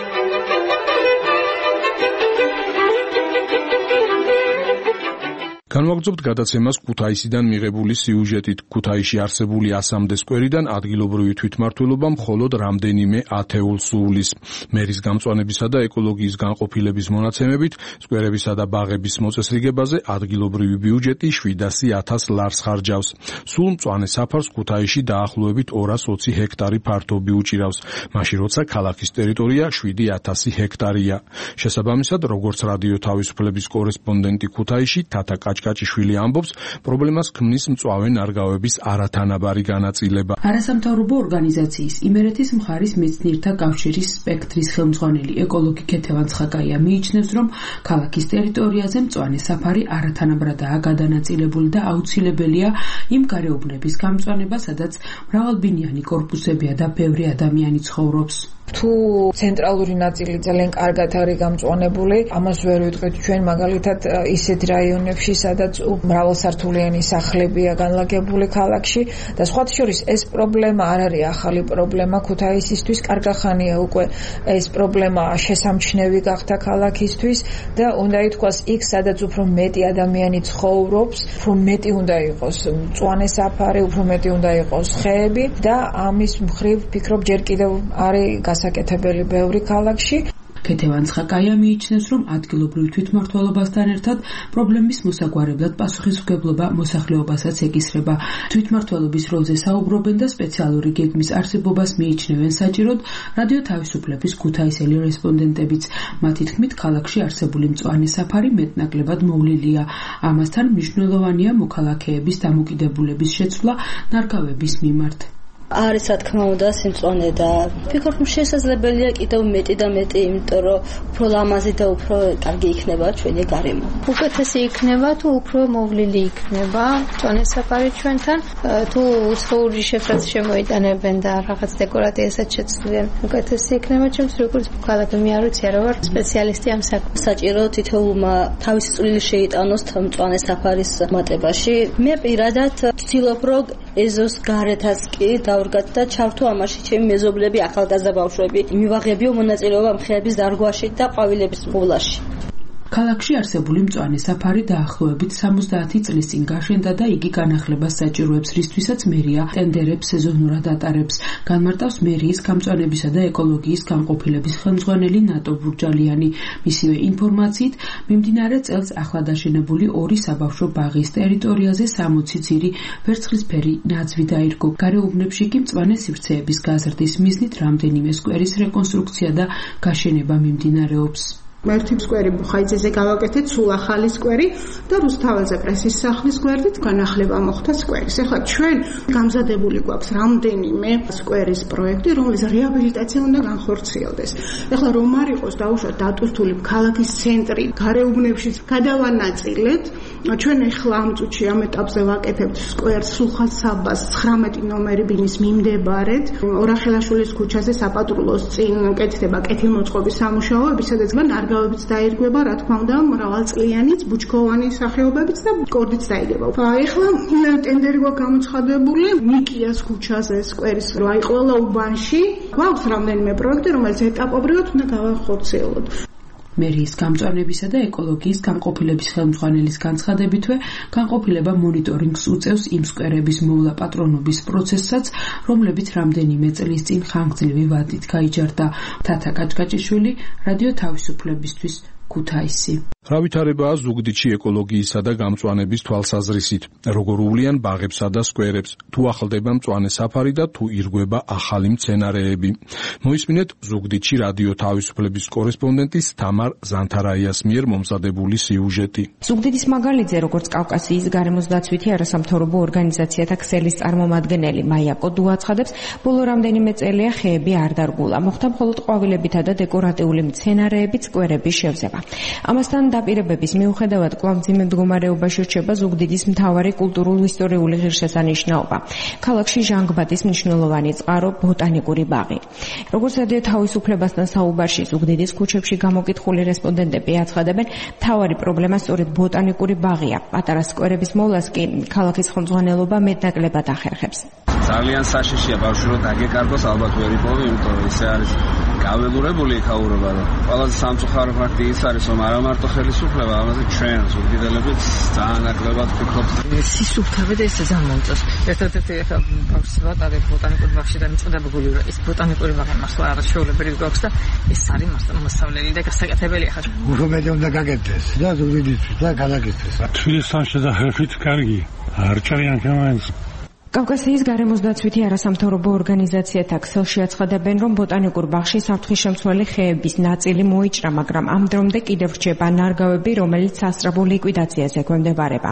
განვაგრძობთ გადაცემას ქუთაისიდან მიღებული სიუჟეტით. ქუთაისში არსებული 100-მდე სკვერიდან ადგილობრივი თვითმმართველობა მხოლოდ რამდენიმე ათეულს სუვლის. მერის გამწვანებისა და ეკოლოგიის განყოფილების მონაცემებით, სკვერებისა და ბაღების მოწესრიგებაზე ადგილობრივი ბიუჯეტი 700.000 ლარს ხარჯავს. სულ მწვანე საფარს ქუთაისში დაახლოებით 220 ჰექტარი ფართობი უჭირავს, მაშინ როცა ქალაქის ტერიტორია 7000 ჰექტარია. შესაბამისად, როგორც რადიო თავისუფლების კორესპონდენტი ქუთაისში თათა კაჭკაჭიშვილი ამბობს, პრობლემას ქმნის მწვავე ნარგავების არათანაბარი განაწილება. არასამთავრობო ორგანიზაციის იმერეთის მხარის მეცნიერთა კავშირის სპექტრის ხელმძღვანელი ეკოლოგი ქეთევან ცხაკაია მიიჩნევს, რომ ქალაქის ტერიტორიაზე მწვანე საფარი არათანაბრადაა გადანაწილებული და აუცილებელია იმ გარეუბნების გამწვანება, სადაც მრავალბინიანი კორპუსებია და ბევრი ადამიანი ცხოვრობს. თუ ცენტრალური ნაწილი ძალიან კარგად არის გამწვანებული, ამას ვერ ვიტყვით ჩვენ მაგალითად ისეთ რაიონებში, სადაც მრავალსართულიანი სახლებია განლაგებული ქალაქში და სხვათა შორის ეს პრობლემა არ არის ახალი პრობლემა ქუთაისისთვის, კარგახანია უკვე ეს პრობლემა შესამჩნევი გახდა ქალაქისთვის და უნდა ითქვას იქ, სადაც უფრო მეტი ადამიანი ცხოვრობს, უფრო მეტი უნდა იყოს მწვანე საფარი, უფრო მეტი უნდა იყოს ხეები და ამის მხრივ ფიქრობ ჯერ კიდევ არის საკეთებელი ბევრი ქალაქში. ქეთევან ცხაკაია მიიჩნევს, რომ ადგილობრივ თვითმმართველობასთან ერთად პრობლემის მოსაგვარებლად პასუხისმგებლობა მოსახლეობასაც ეკისრება. თვითმმართველობის როლზე საუბრობენ და სპეციალური გეგმის არსებობას მიიჩნევენ საჭიროდ რადიო თავისუფლების ქუთაისელი რესპონდენტებიც. მათი თქმით, ქალაქში არსებული მწვანე საფარი მეტნაკლებად მოვლილია. ამასთან მნიშვნელოვანია მოქალაქეების დამოკიდებულების შეცვლა ნარგავების მიმართ. არის რა თქმა უნდა სიმწვანე და ვფიქრობ, რომ შესაძლებელია კიდევ მეტი და მეტი, იმიტომ რომ უფრო ლამაზი და უფრო კარგი იქნება ჩვენი გარემო. უკეთესი იქნება თუ უფრო მოვლილი იქნება მწვანე საფარი ჩვენთან, თუ უცხოური შეფრაც შემოიტანებენ და რაღაც დეკორატიასაც შეცვლიან. უკეთესი იქნება ჩემს როგორც მოქალაქე, მე არ ვიცი, არა ვარ სპეციალისტი ამ საქმეში. საჭირო თითოეულმა თავისი წვლილი შეიტანოს მწვანე საფარის მატებაში. მე პირადად ვცდილობ, რომ ეზოს გარეთაც კი დავრგათ და ჩავთო ამაში ჩემი მეზობლები, ახალგაზრდა ბავშვები, მივაღებიო მონაწილეობა მხეების დარგვაში და ყვავილების მოვლაში. ქალაქში არსებული მწვანე საფარი დაახლოებით 70 წლის წინ გაშენდა და იგი განახლებას საჭიროებს, რისთვისაც მერია ტენდერებს სეზონურად ატარებს. განმარტავს მერიის გამწვანებისა და ეკოლოგიის განყოფილების ხელმძღვანელი ნატო ბურჯალიანი. მისივე ინფორმაციით, მიმდინარე წელს ახლად აშენებული 2 საბავშვო ბაღის ტერიტორიაზე 60 ძირი ვერცხლისფერი ნაძვი დაირგო. გარეუბნებში კი მწვანე სივრცეების გაზრდის მიზნით რამდენიმე სკვერის რეკონსტრუქცია და გაშენება მიმდინარეობს. ერთი სკვერი ბუხაიძეზე გავაკეთეთ, სულ ახალი სკვერი და რუსთაველზე პრესის სახლის გვერდით განახლება მოხდა სკვერის. ეხლა ჩვენ გამზადებული გვაქვს რამდენიმე სკვერის პროექტი, რომლის რეაბილიტაცია უნდა განხორციელდეს. ეხლა რომ არ იყოს დაუშვათ დატვირთული ქალაქის ცენტრი, გარეუბნებში გადავანაწილეთ. ჩვენ ეხლა ამ წუთში ამ ეტაპზე ვაკეთებთ სკვერს სულხან-საბას 19 ნომერი ბინის მიმდებარედ. ორახელაშვილის ქუჩაზე საპატრულოს წინ კეთდება კეთილმოწყობის სამუშაოები, სადაც ნარგავებიც დაირგვება, რა თქმა უნდა, მრავალწლიანიც, ბუჩქოვანი სახეობებიც და კორდიც დაიგება. ეხლა ტენდერი გვაქვს გამოცხადებული ნიკიას ქუჩაზე სკვერის, აი ყველა უბანში გვაქვს რამდენიმე პროექტი, რომელიც ეტაპობრივად უნდა გავახორციელოთ. მერიის გამწვანებისა და ეკოლოგიის განყოფილების ხელმძღვანელის განცხადებითვე, განყოფილება მონიტორინგს უწევს იმ სკვერების მოვლა პატრონობის პროცესსაც, რომლებიც რამდენიმე წლის წინ ხანგრძლივი ვადით გაიჯარდა. თათა კაჭკაჭიშვილი, რადიო თავისუფლებისთვის, ქუთაისი. რა ვითარებაა ზუგდიდში ეკოლოგიისა და გამწვანების თვალსაზრისით? როგორ უვლიან ბაღებსა და სკვერებს? თუ ახლდება მწვანე საფარი და თუ ირგვება ახალი მცენარეები? მოისმინეთ ზუგდიდში რადიო თავისუფლების კორესპონდენტის თამარ ზანთარაიას მიერ მომზადებული სიუჟეტი. ზუგდიდის მაგალითზე, როგორც კავკასიის გარემოს დაცვითი არასამთავრობო ორგანიზაციათა ქსელის წარმომადგენელი მაია კოდუ აცხადებს, ბოლო რამდენიმე წელია ხეები არ დარგულა, მოხდა მხოლოდ ყვავილებითა და დეკორატიული მცენარეებით სკვერების შევზება. ამასთან დაპირებების მიუხედავად კვლავ მძიმე მდგომარეობაში რჩება ზუგდიდის მთავარი კულტურულ-ისტორიული ღირსშესანიშნაობა. ქალაქში ჟანგბადის მნიშვნელოვანი წყარო ბოტანიკური ბაღი. როგორც რადიო თავისუფლებასთან საუბარში ზუგდიდის ქუჩებში გამოკითხული რესპონდენტები აცხადებენ, მთავარი პრობლემა სწორედ ბოტანიკური ბაღია. პატარა სკვერების მოვლას კი ქალაქის ხელმძღვანელობა მეტნაკლებად ახერხებს. ძალიან საშიშია ბავშვი რომ დაგეკარგოს, ალბათ ვერ იპოვი, იმიტომ რომ ისე არის გავეგურებული იქაურობა, რომ ყველაზე სამწუხარო ფაქტი ის არის, რომ არა მარტო ხელისუფლება, ამაზე ჩვენ ზუგდიდელებიც ძალიან ნაკლებად ვფიქრობთ. სისუფთავე და ესე ძალიან მომწონს. ერთადერთი ახლა ბავშვს ვატარებ ბოტანიკური ბაღში და მიწოდებებული რომ ეს ბოტანიკური ბაღი მართლა არა შეუძლებელი გვაქვს და ეს არის მოსავლელი და გასაკეთებელი ახლა. უბრალოდ უნდა გაკეთდეს და ზუგდიდისთვის და ქალაქისთვის. თბილისთან შესაძლებლობით კარგი. არ ჭრიან გამაინც. კავკასიის გარემოს დაცვითი არასამთავრობო ორგანიზაციათა ქსელში აცხადებენ, რომ ბოტანიკურ ბაღში საფრთხისშემცველი ხეების ნაწილი მოიჭრა, მაგრამ ამ დრომდე კიდევ რჩება ნარგავები, რომელიც სასწრაფო ლიკვიდაციას ექვემდებარება.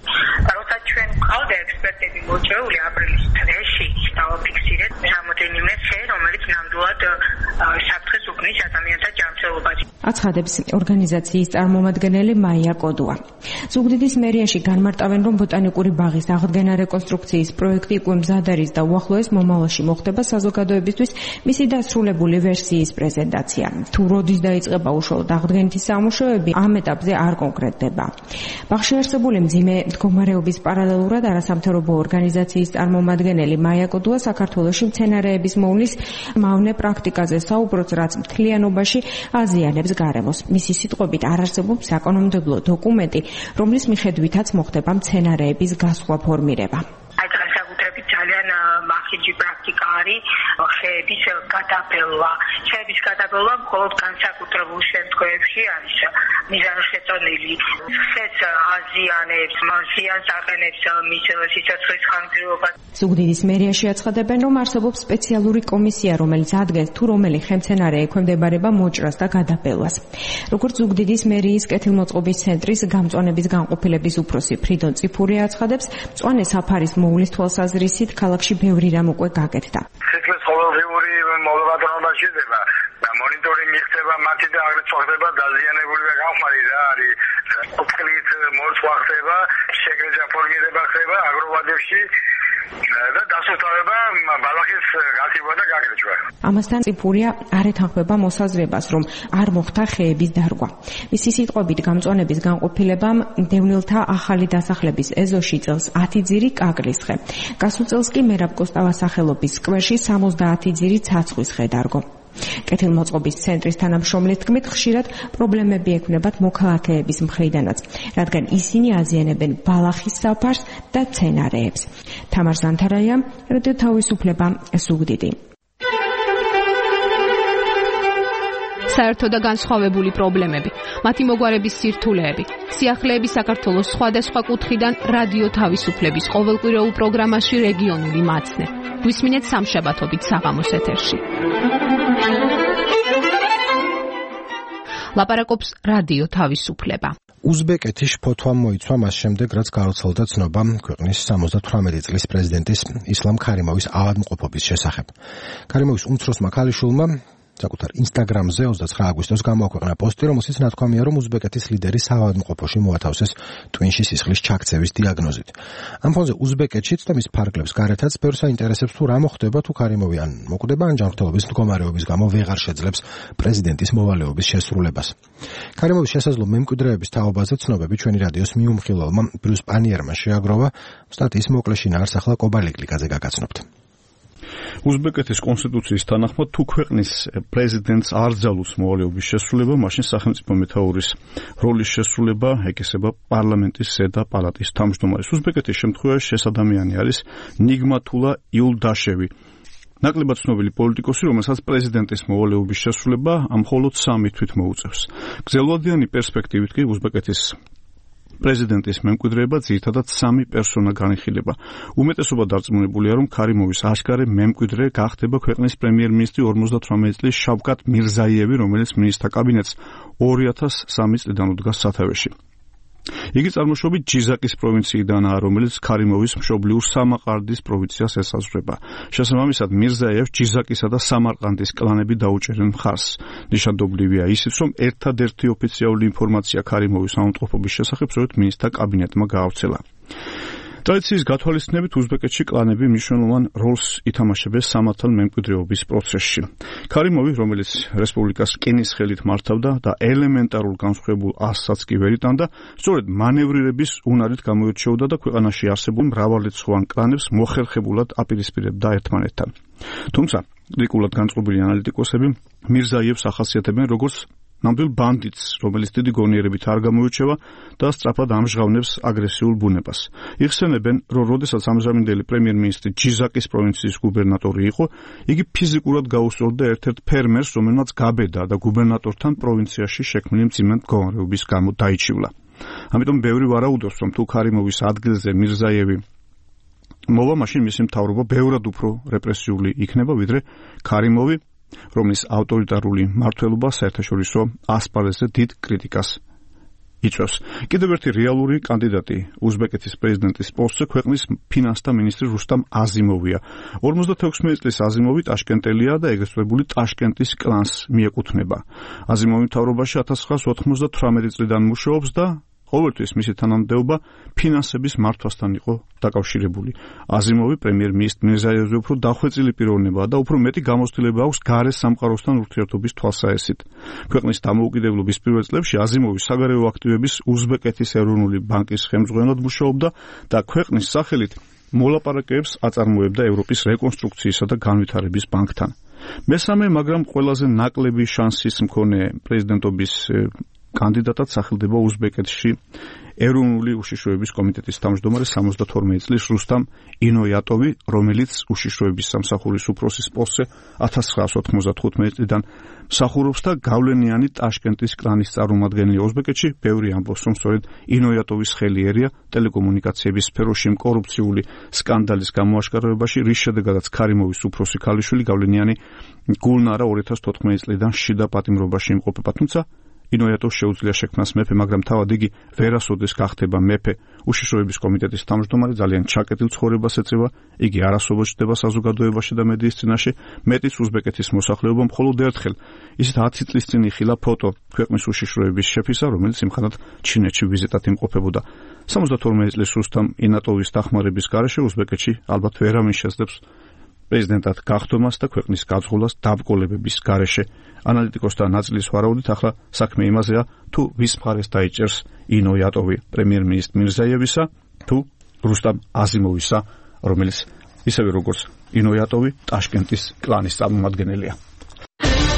როცა ჩვენ ყავდა ექსპერტები მოწვეული აპრილის თვეში დავაფიქსირეთ რამდენიმე ხე, რომელიც ნამდვილად საფრთხეს უქმნის ადამიანთა ჯანმრთელობას. აცხადებს ორგანიზაციის წარმომადგენელი მაია კოდუა. ზუგდიდის მერიაში განმარტავენ, რომ ბოტანიკური ბაღის აღდგენა რეკონსტრუქციის პროექტი უკვე მზად არის და უახლოეს მომავალში მოხდება საზოგადოებისთვის მისი დასრულებული ვერსიის პრეზენტაცია. თუ როდის დაიწყება უშუალოდ აღდგენითი სამუშაოები, ამ ეტაპზე არ კონკრეტდება. ბაღში არსებული მძიმე მდგომარეობის პარალელურად არასამთავრობო ორგანიზაციის წარმომადგენელი მაია კოდუა საქართველოში მცენარეების მოვლის მავნე პრაქტიკაზე საუბრობს, რაც მთლიანობაში აზიანებს გარემოს. მისი სიტყვებით არ არსებობს საკანონმდებლო დოკუმენტი, რომლის მიხედვითაც მოხდება მცენარეების გასხვა ფორმირება. აი განსაკუთრებით ძალიან მახიჯი პრაქტიკა არის ხეების გადაბელვა. ხეების გადაბელვა მხოლოდ განსაკუთრებულ შემთხვევებში არის მიზანშეწონილი. ხეს აზიანებს, ზიანს აყენებს მის სიცოცხლის ხანგრძლივობას. ზუგდიდის მერიაში აცხადებენ, რომ არსებობს სპეციალური კომისია, რომელიც ადგენს თუ რომელი ხემცენარე ექვემდებარება მოჭრას და გადაბელვას. როგორც ზუგდიდის მერიის კეთილმოწყობის ცენტრის გამწვანების განყოფილების უფროსი ფრიდონ წიფური აცხადებს, მწვანე საფარის მოვლის თვალსაზრისით ქალაქში ბევრი რამ უკვე გაკეთდა. სიტყვის ყოველდღიური მოვლა შეიძლება და მონიტორინგი ხდება მათი და აგრეთვე ხდება დაზიანებული და გამხმარი რა არის ოფკლით მოწყვა ხდება, შეგრეჟა ფორმირება ხდება აგროვადებში და დასუსტება ბალახის გასიბვა და გაგრეჯვა. ამასთან წიფურია არ ეთანხმება მოსაზრებას, რომ არ მოხდა ხეების დარგვა. მისი სიტყვებით გამწვანების განყოფილებამ დევნილთა ახალი დასახლების ეზოში წელს 10 ძირი კაკლის ხე. გასულ წელს კი მერაბ კოსტავას სახელობის სკვერში 70 ძირი ცაცხვის ხე დარგო. კეთილმოწყობის ცენტრის თანამშრომლის თქმით, ხშირად პრობლემები ექმნებათ მოქალაქეების მხრიდანაც, რადგან ისინი აზიანებენ ბალახის საფარს და მცენარეებს. თამარ ზანთარაია, რადიო თავისუფლება, ზუგდიდი. საერთო და განსხვავებული პრობლემები, მათი მოგვარების სირთულეები, სიახლეები საქართველოს სხვადასხვა კუთხიდან რადიო თავისუფლების ყოველკვირეულ პროგრამაში რეგიონული მაცნე. გვისმინეთ სამშაბათობით საღამოს ეთერში. ლაპარაკობს რადიო თავისუფლება. უზბეკეთის ფოთვამ მოიცვა მას შემდეგ, რაც გავრცელდა ცნობა ქვეყნის 78 წლის პრეზიდენტის ისლამ ქარიმოვის ავადმყოფობის შესახებ. ქარიმოვის უმცროსმა ქალიშვილმა საკუთარ ინსტაგრამზე 29 აგვისტოს გამოაქვეყნა პოსტი, რომელშიც ნათქვამია, რომ უზბეკეთის ლიდერი საავადმყოფოში მოათავსეს ტვინში სისხლის ჩაქცევის დიაგნოზით. ამ ფონზე უზბეკეთშიც და მის ფარგლებს გარეთაც ბევრს აინტერესებს, თუ რა მოხდება, თუ ქარიმოვი ან მოკვდება, ან ჯანმრთელობის მდგომარეობის გამო ვეღარ შეძლებს პრეზიდენტის მოვალეობის შესრულებას. ქარიმოვის შესაძლო მემკვიდრეების თაობაზე ცნობები ჩვენი რადიოს მიუმხილველმა ბრიუს პანიერმა შეაგროვა. სტატიის მოკლეში ნაარსახლა კობალეკლიკაძე გაგაცნობთ. უზბეკეთის კონსტიტუციის თანახმად, თუ ქვეყნის პრეზიდენტს არ ძალუს მოვალეობის შესრულება, მაშინ სახელმწიფო მეთაურის როლის შესრულება ეკისრება პარლამენტის ზედა პალატის თავმჯდომარის. უზბეკეთის შემთხვევაში ეს ადამიანი არის ნიგმათულა იულდაშევი, ნაკლებად ცნობილი პოლიტიკოსი, რომელსაც პრეზიდენტის მოვალეობის შესრულება მხოლოდ 3 თვით მოუწევს. გრძელვადიანი პერსპექტივით კი უზბეკეთის პრეზიდენტის მემკვიდრეება ძირითადად 3 პერსონა განიხილება. უმეტესობა დარწმუნებულია, რომ ქარიმოვის აშკარე მემკვიდრე გახდება ქვეყნის პრემიერ-მინისტრი 58 წლის შავკატ მირზაიევი, რომელიც მინისტრთა კაბინეტს 2003 წლიდან უდგას სათავეში. იგი წარმოშობით ჯიზაკის პროვინციიდანაა, რომელიც ქარიმოვის მშობლიურ სამაყარდის პროვინციას ესაზღვრება. შესაბამისად, მირზაიევს ჯიზაკისა და სამარყანდის კლანები დაუჭერენ მხარს. ნიშანდობლივია ისიც, რომ ერთადერთი ოფიციალური ინფორმაცია ქარიმოვის ავადმყოფობის შესახებ სწორედ მინისტრთა კაბინეტმა გაავრცელა. ტრადიციის გათვალისწინებით უზბეკეთში კლანები მნიშვნელოვან როლს ითამაშებენ სამართალ მემკვიდრეობის პროცესში. ქარიმოვი, რომელიც რესპუბლიკას რკინის ხელით მართავდა და ელემენტარულ განსხვავებულ ასსაც კი ვერ იტანდა, სწორედ მანევრირების უნარით გამოირჩეოდა და ქვეყანაში არსებულ მრავალრიცხოვან კლანებს მოხერხებულად აპირისპირებდა ერთმანეთთან. თუმცა, კრიტიკულად განწყობილი ანალიტიკოსები მირზაიევს ახასიათებენ როგორც ნამდვილ ბანდიტს, რომელიც დიდი გონიერებით არ გამოირჩევა და სწრაფად ამჟღავნებს აგრესიულ ბუნებას. იხსენებენ, რომ როდესაც ამჟამინდელი პრემიერ-მინისტრი ჯიზაკის პროვინციის გუბერნატორი იყო, იგი ფიზიკურად გაუსწორდა ერთ-ერთ ფერმერს, რომელმაც გაბედა და გუბერნატორთან პროვინციაში შექმნილი მძიმე მდგომარეობის გამო დაიჩივლა. ამიტომ ბევრი ვარაუდობს, რომ თუ ქარიმოვის ადგილზე მირზაიევი მოვა, მაშინ მისი მთავრობა ბევრად უფრო რეპრესიული იქნება, ვიდრე ქარიმოვი, რომლის ავტორიტარული მმართველობა საერთაშორისო ასპარეზზე დიდ კრიტიკას იწვევს. კიდევ ერთი რეალური კანდიდატი უზბეკეთის პრეზიდენტის პოსტზე ქვეყნის ფინანსთა მინისტრი რუსტამ აზიმოვია. 56 წლის აზიმოვი ტაშკენტელია და ეგრესვებული ტაშკენტის კლანს მიეკუთვნება. აზიმოვი მთავრობაში 1998 წლიდან მუშაობს და ყოველთვის მისი თანამდებობა ფინანსების მართვასთან იყო დაკავშირებული. აზიმოვი პრემიერ-მინისტრ მირზაიევზე უფრო დახვეწილი პიროვნებაა და უფრო მეტი გამოცდილება აქვს გარე სამყაროსთან ურთიერთობის თვალსაჩინოდ. ქვეყნის დამოუკიდებლობის პირველ წლებში აზიმოვი საგარეო აქტივების უზბეკეთის ეროვნული ბანკის ხელმძღვანელად მუშაობდა და ქვეყნის სახელით მოლაპარაკებებს აწარმოებდა ევროპის რეკონსტრუქციისა და განვითარების ბანკთან. მესამე, მაგრამ ყველაზე ნაკლები შანსის მქონე პრეზიდენტობის კანდიდატად სახელდება უზბეკეთში ეროვნული უშიშროების კომიტეტის თავმჯდომარე 72 წლის რუსტამ ინოიატოვი, რომელიც უშიშროების სამსახურის უფროსის პოსტზე 1995 წლიდან მსახურობს და გავლენიანი ტაშკენტის კლანის წარმომადგენელი უზბეკეთში. ბევრი ამბობს, რომ სწორედ ინოიატოვის ხელი ერია ტელეკომუნიკაციების სფეროში კორუფციული სკანდალის გამოაშკარავებაში, რის შედეგადაც ქარიმოვის უფროსი ქალიშვილი გავლენიანი გულნარა 2014 წლიდან შიდა პატიმრობაში იმყოფება, თუმცა ინოიატოვს შეუძლია შექმნას მეფე, მაგრამ თავად იგი ვერასოდეს გახდება მეფე. უშიშროების კომიტეტის თავმჯდომარე ძალიან ჩაკეტილ ცხოვრებას ეწევა, იგი არასოდეს ჩდება საზოგადოებაში და მედიის წინაშე, მეტიც უზბეკეთის მოსახლეობა მხოლოდ ერთხელ, ისეთ 10 წლის წინ იხილა ფოტო ქვეყნის უშიშროების შეფისა, რომელიც იმხანად ჩინეთში ვიზიტად იმყოფებოდა. 72 წლის რუსტამ ინოიატოვის დახმარების გარეშე უზბეკეთში ალბათ ვერავინ შეძლებს პრეზიდენტად გახდომას და ქვეყნის გაძღოლას დაბრკოლებების გარეშე. ანალიტიკოსთა ნაწილის ვარაუდით ახლა საქმე იმაზეა, თუ ვის მხარეს დაიჭერს ინოიატოვი, პრემიერ-მინისტრი მირზაიევისა თუ რუსტამ აზიმოვისა, რომელიც ისევე როგორც ინოიატოვი ტაშკენტის კლანის წარმომადგენელია.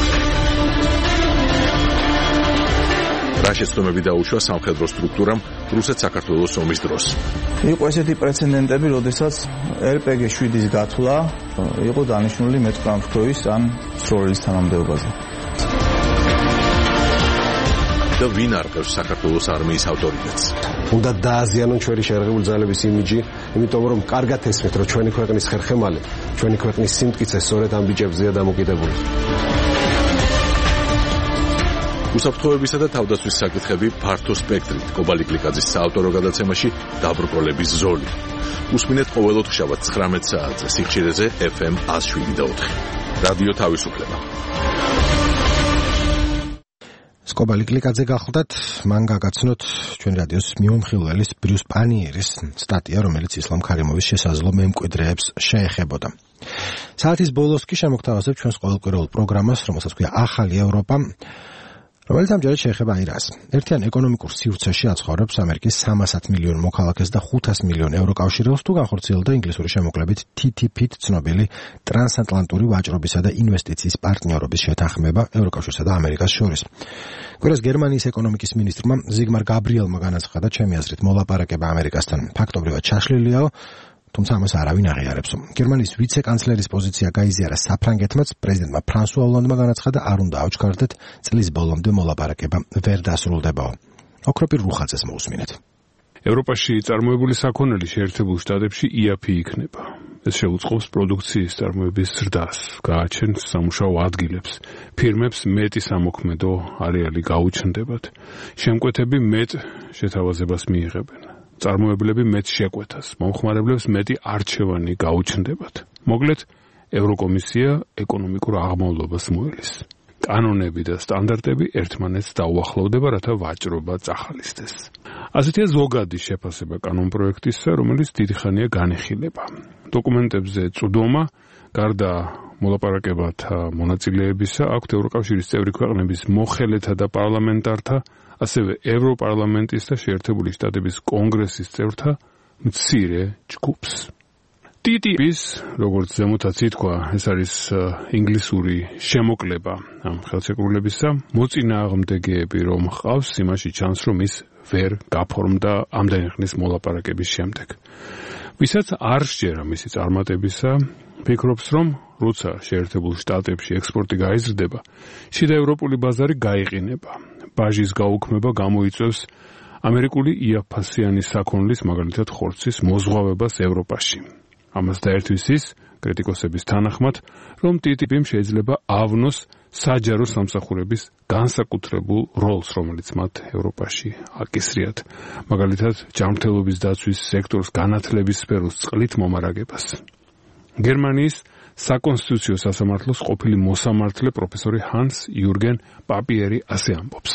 რა შეცდომები დაუშვა სამხედრო სტრუქტურამ რუსეთ-საქართველოს ომის დროს. იყო ესეთი პრეცედენტები, როდესაც RPG 7-ის გათვლა იყო დანიშნული მეტყამფრთოის ან სროლის თანამდებობაზე. და ვინ არყევს საქართველოს არმიის ავტორიტეტს? უნდა დააზიანონ ჩვენი შერღებული ძალების იმიჯი, იმიტომ რომ კარგად ესმით, რომ ჩვენი ქვეყნის ხერხემალი, ჩვენი ქვეყნის სიმტკიცე სწორედ ამ ბიჭებზეა დამოკიდებული. უსაფრთხოებისა და თავდაცვის საკითხები ფართო სპექტრით კობალი კლიკაძის საავტორო გადაცემაში დაბრკოლების ზოლი. უსმინეთ ყოველ ოთხშაბათ 19 საათზე სიხშირეზე FM 107.4. რადიო თავისუფლება. კობალი კლიკაძე გახლდათ, მან გაგაცნოთ ჩვენი რადიოს მიმომხილველის ბრიუს პანიერის სტატია, რომელიც ისლამ ქარიმოვის შესაძლო მემკვიდრეებს შეეხებოდა. საათის ბოლოს კი შემოგთავაზებ ჩვენს ყოველკვირეულ პროგრამას, რომელსაც ქვია ახალი ევროპა, რომელიც ამჯერად შეეხება აირას. ერთიან ეკონომიკურ სივრცეში აცხოვრებს ამერიკის 300 მილიონ მოქალაქეს და 500 მილიონ ევროკავშირელს, თუ განხორციელდა ინგლისური შემოკლებით TTIP-ით ცნობილი ტრანსატლანტური ვაჭრობისა და ინვესტიციის პარტნიორობის შეთანხმება ევროკავშირსა და ამერიკას შორის. კვირას გერმანიის ეკონომიკის მინისტრმა ზიგმარ გაბრიელმა განაცხადა, ჩემი აზრით მოლაპარაკება ამერიკასთან ფაქტობრივად ჩაშლილიაო, თუმცა ამას არავინ აღიარებს. გერმანიის ვიცე-კანცლერის პოზიცია გაიზიარა საფრანგეთმაც, პრეზიდენტმა ფრანსუა ოლანდმა განაცხადა, არ უნდა აუჩქარდეთ, წლის ბოლომდე მოლაპარაკება ვერ დასრულდებაო. ოქროპირ რუხაძეს მოусმინეთ. ევროპაში წარმოებული საქონელი შეერთებულ შტატებში IAP იქნება. ეს შეუწყობს პროდუქციის წარმოების ზრდას, გააჩენს სამუშაო ადგილებს, ფირმებს მეტი სამოქმედო არეალი გაუჩნდებათ, შემკვეთები მეტ შეთავაზებას მიიღებენ. წარმოებლები მეტ შეკვეთას, მომხმარებლებს მეტი არჩევანი გაუჩნდებათ. მოკლედ, ევროკომისია ეკონომიკურ აღმავლობას მოელის. კანონები და სტანდარტები ერთმანეთს დაუახლოვდება, რათა ვაჭრობა წახალისდეს. ასეთია ზოგადი შეფასება კანონპროექტისა, რომელიც დიდი ხანია განეხილება. დოკუმენტებზე წვდომა, გარდა მოლაპარაკებათა მონაწილეებისა, აქვთ ევროკავშირის წევრი ქვეყნების მოხელეთა და პარლამენტართა, ასევე ევროპარლამენტის და შეერთებული შტატების კონგრესის წევრთა მცირე ჯგუფს. TTIP-ის, როგორც ზემოთაც ითქვა, ეს არის ინგლისური შემოკლება ამ ხელშეკრულებისა, მოწინააღმდეგეები რომ ჰყავს, იმაში ჩანს, რომ ის ვერ გაფორმდა ამდენი ხნის მოლაპარაკების შემდეგ. ვისაც არ სჯერა მისი წარმატებისა, ფიქრობს, რომ როცა შეერთებულ შტატებში ექსპორტი გაიზრდება, შიდა ევროპული ბაზარი გაიყინება. ბაჟის გაუქმება გამოიწვევს ამერიკული IAP-იანი საქონლის, მაგალითად ხორცის მოზღვავებას ევროპაში. ამას დაერთვის ის, კრიტიკოსების თანახმად, რომ TTIP-მ შეიძლება ავნოს საჯარო სამსახურების განსაკუთრებულ როლს, რომელიც მათ ევროპაში აკისრიათ. მაგალითად, ჯანმრთელობის დაცვის სექტორს განათლების სფეროს წყლით მომარაგებას. გერმანიის საკონსტიტუციო სასამართლოს ყოფილი მოსამართლე პროფესორი ჰანს იურგენ პაპიერი ასე ამბობს.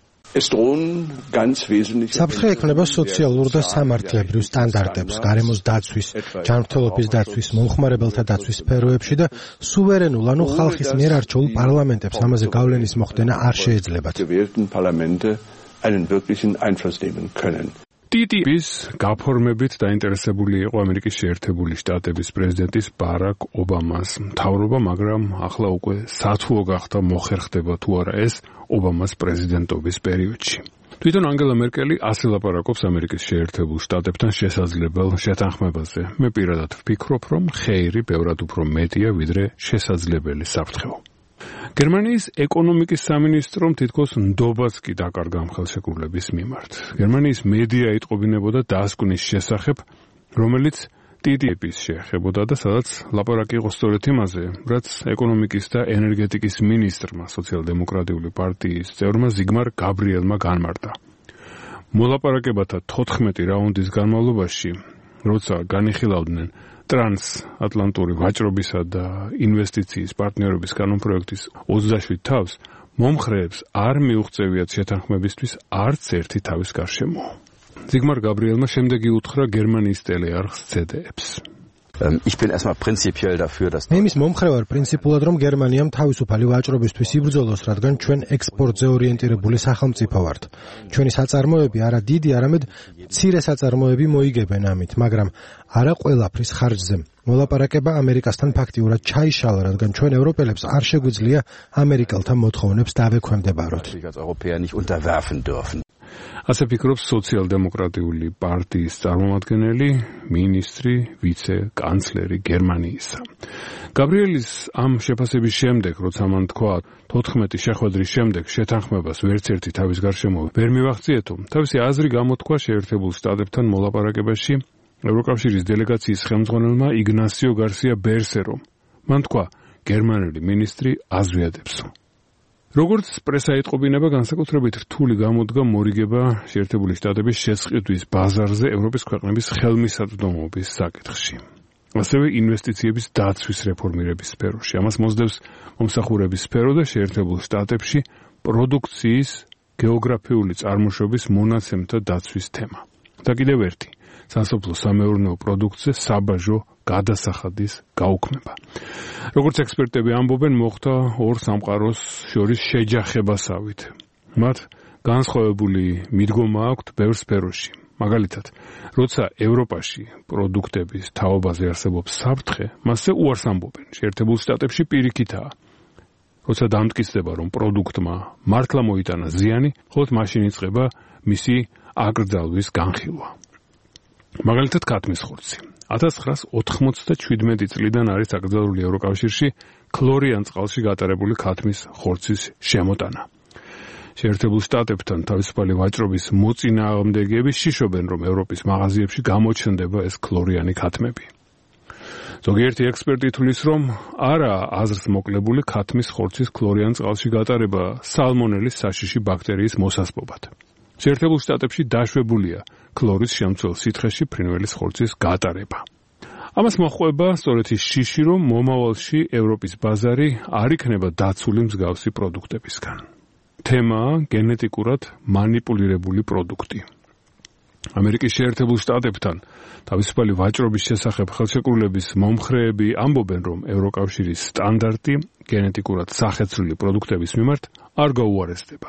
საფრთხე ექმნება სოციალურ და სამართლებრივ სტანდარტებს, გარემოს დაცვის, ჯანმრთელობის დაცვის, მომხმარებელთა დაცვის სფეროებში და სუვერენულ, ანუ ხალხის მიერ არჩეულ პარლამენტებს ამაზე გავლენის მოხდენა არ შეეძლებათ. TTIP-ის გაფორმებით დაინტერესებული იყო ამერიკის შეერთებული შტატების პრეზიდენტის ბარაკ ობამას მთავრობა, მაგრამ ახლა უკვე სათუო გახდა მოხერხდება თუ არა ეს ობამას პრეზიდენტობის პერიოდში. თვითონ ანგელა მერკელი ასე ლაპარაკობს ამერიკის შეერთებულ შტატებთან შესაძლებელ შეთანხმებაზე. მე პირადად ვფიქრობ, რომ ხეირი ბევრად უფრო მეტია, ვიდრე შესაძლებელი საფრთხეო. გერმანიის ეკონომიკის სამინისტრომ თითქოს ნდობას კი დაკარგა ამ ხელშეკრულების მიმართ. გერმანიის მედია იტყობინებოდა დასკვნის შესახებ, რომელიც TTIP-ის შეეხებოდა და სადაც ლაპარაკი იყო სწორედ იმაზე, რაც ეკონომიკის და ენერგეტიკის მინისტრმა, სოციალ-დემოკრატიული პარტიის წევრმა ზიგმარ გაბრიელმა განმარტა. მოლაპარაკებათა 14 რაუნდის განმავლობაში, როცა განიხილავდნენ ტრანსატლანტური ვაჭრობისა და ინვესტიციის პარტნიორობის კანონპროექტის 27 თავს, მომხრეებს არ მიუღწევიათ შეთანხმებისთვის არც ერთი თავის გარშემო. ზიგმარ გაბრიელმა შემდეგ იუთხრა გერმანიის ტელეარხს ZDF-ს. Ich bin erstmal prinzipiell dafür, dass მის მომხრე ვარ პრინციპულად რომ გერმანიამ თავისუფალი ვაჭრობისთვის იბრძოლოს, რადგან ჩვენ ექსპორტზე ორიენტირებული სახელმწიფო ვართ. ჩვენი საწარმოები არა დიდი, არამედ მცირე საწარმოები მოიგებენ ამით, მაგრამ არა ყველაფრის ხარჯზე. მოლაპარაკება ამერიკასთან ფაქტიურად ჩაიშალა, რადგან ჩვენ ევროპელებს არ შეგვიძლია ამერიკელთა მოთხოვნებს დავექვემდებაროთ. ასე ფიქრობს სოციალ-დემოკრატიული პარტიის წარმომადგენელი, მინისტრი, ვიცე-კანცლერი გერმანიისა. გაბრიელის ამ შეფასების შემდეგ, როცა მან თქვა 14 შეხვედრის შემდეგ შეთანხმებას ვერც ერთი თავის გარშემო ვერ მივახციეთო, თავისი აზრი გამოთქვა შეერთებულ შტატებთან მოლაპარაკებაში ევროკავშირის დელეგაციის ხელმძღვანელმა იგნასიო გარსია ბერსერომ. მან თქვა, გერმანელი მინისტრი აზრიადებსო. როგორც პრესა ეტყობინება, განსაკუთრებით რთული გამოდგა მორიგება შეერთებული შტატების შესყიდვის ბაზარზე ევროპის ქვეყნების ხელმისაწვდომობის საკითხში. ასევე ინვესტიციების დაცვის რეფორმირების სფეროში. ამას მოსდევს მომსახურების სფერო და შეერთებულ შტატებში პროდუქციის გეოგრაფიული წარმოშობის მონაცემთა დაცვის თემა. და კიდევ ერთი, სასოფლო სამეურნეო პროდუქტზე საბაჟო გადასახადის გაუქმება. როგორც ექსპერტები ამბობენ, მოხდა ორ სამყაროს შორის შეჯახებასავით. მათ განსხვავებული მიდგომა აქვთ ბევრ სფეროში. მაგალითად, როცა ევროპაში პროდუქტების თაობაზე არსებობს საფრთხე, მასზე უარს ამბობენ. შეერთებულ შტატებში პირიქითაა. როცა დამტკიცდება, რომ პროდუქტმა მართლა მოიტანა ზიანი, ხოლო მაშინ იწყება მისი აკრძალვის განხილვა. მაგალითად, ქათმის ხორცი. 1997 წლიდან არის აკრძალული ევროკავშირში ქლორიან წყალში გატარებული ქათმის ხორცის შემოტანა. შეერთებულ შტატებთან თავისუფალი ვაჭრობის მოწინააღმდეგეები შიშობენ, რომ ევროპის მაღაზიებში გამოჩნდება ეს ქლორიანი ქათმები. ზოგიერთი ექსპერტი თვლის, რომ არა აზრს მოკლებული ქათმის ხორცის ქლორიან წყალში გატარება სალმონელის საშიში ბაქტერიის მოსასპობად. შეერთებულ შტატებში დაშვებულია ქლორის შემცველ სითხეში ფრინველის ხორცის გატარება. ამას მოჰყვება სწორედ ის შიში, რომ მომავალში ევროპის ბაზარი არ იქნება დაცული მსგავსი პროდუქტებისგან. თემაა გენეტიკურად მანიპულირებული პროდუქტი. ამერიკის შეერთებულ შტატებთან თავისუფალი ვაჭრობის შესახებ ხელშეკრულების მომხრეები ამბობენ, რომ ევროკავშირის სტანდარტი გენეტიკურად სახეცვლილი პროდუქტების მიმართ არ გაუარესდება.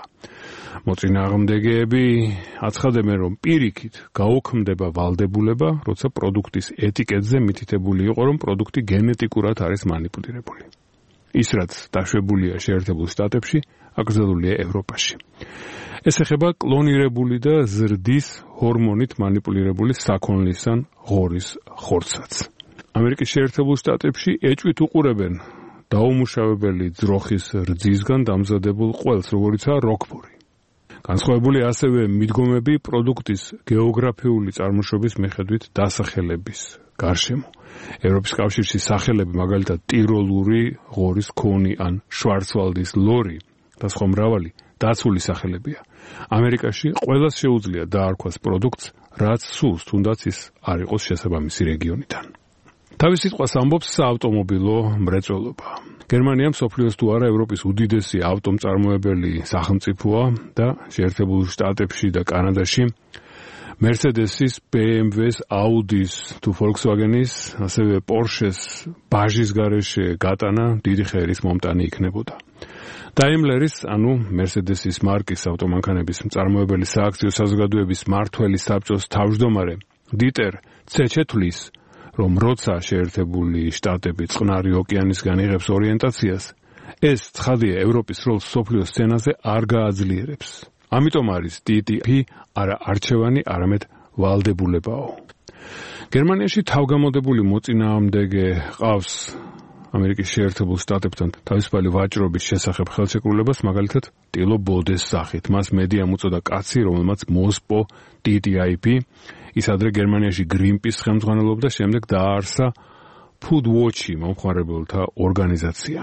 მოწინააღმდეგეები აცხადებენ, რომ პირიქით გაუქმდება ვალდებულება, როცა პროდუქტის ეტიკეტზე მითითებული იყო, რომ პროდუქტი გენეტიკურად არის მანიპულირებული. ის, რაც დაშვებულია შეერთებულ შტატებში, აკრძალულია ევროპაში. ეს ეხება კლონირებული და ზრდის ჰორმონით მანიპულირებული საქონლის ან ღორის ხორცსაც. ამერიკის შეერთებულ შტატებში ეჭვით უყურებენ დაუმუშავებელი ძროხის რძისგან დამზადებულ ყველს, როგორიცაა როკფორი. განსხვავებული ასევე მიდგომები პროდუქტის გეოგრაფიული წარმოშობის მიხედვით დასახელების გარშემო. ევროპის კავშირში სახელები, მაგალითად ტიროლური ღორის ქონი ან შვარცვალდის ლორი და სხვა მრავალი დაცული სახელებია. ამერიკაში ყველას შეუძლია დაარქვას პროდუქტს, რაც სურს, თუნდაც ის არ იყოს შესაბამისი რეგიონიდან. თავის სიტყვას ამბობს საავტომობილო მრეწველობა. გერმანია მსოფლიოს თუ არა ევროპის უდიდესი ავტომწარმოებელი სახელმწიფოა და შეერთებულ შტატებში და კანადაში Mercedes-ის, BMW-ს, Audi-ს თუ Volkswagen-ის, ასევე Porsche-ს ბაჟის გარეშე გატანა დიდი ხერის მომტანი იქნებოდა. Daimler-ის, ანუ Mercedes-ის მარკის ავტომანქანების მწარმოებელი სააქციო საზოგადოების მმართველი საბჭოს თავმჯდომარე დიტერ ცეჩე თვლის, რომ როცა შეერთებული შტატები წყნარი ოკეანისგან იღებს ორიენტაციას, ეს ცხადია ევროპის როლს მსოფლიო სცენაზე არ გააძლიერებს. ამიტომ არის TTIP არა არჩევანი, არამედ ვალდებულებაო. გერმანიაში თავგამოდებული მოწინააღმდეგე ყავს ამერიკის შეერთებულ შტატებთან თავისუფალი ვაჭრობის შესახებ ხელშეკრულებას, მაგალითად ტილო ბოდეს სახით. მას მედიამ უწოდა კაცი, რომელმაც მოსპო TTIP. ის ადრე გერმანიაში Greenpeace ხელმძღვანელობდა, შემდეგ დააარსა Food Watch-ი მომხმარებელთა ორგანიზაცია.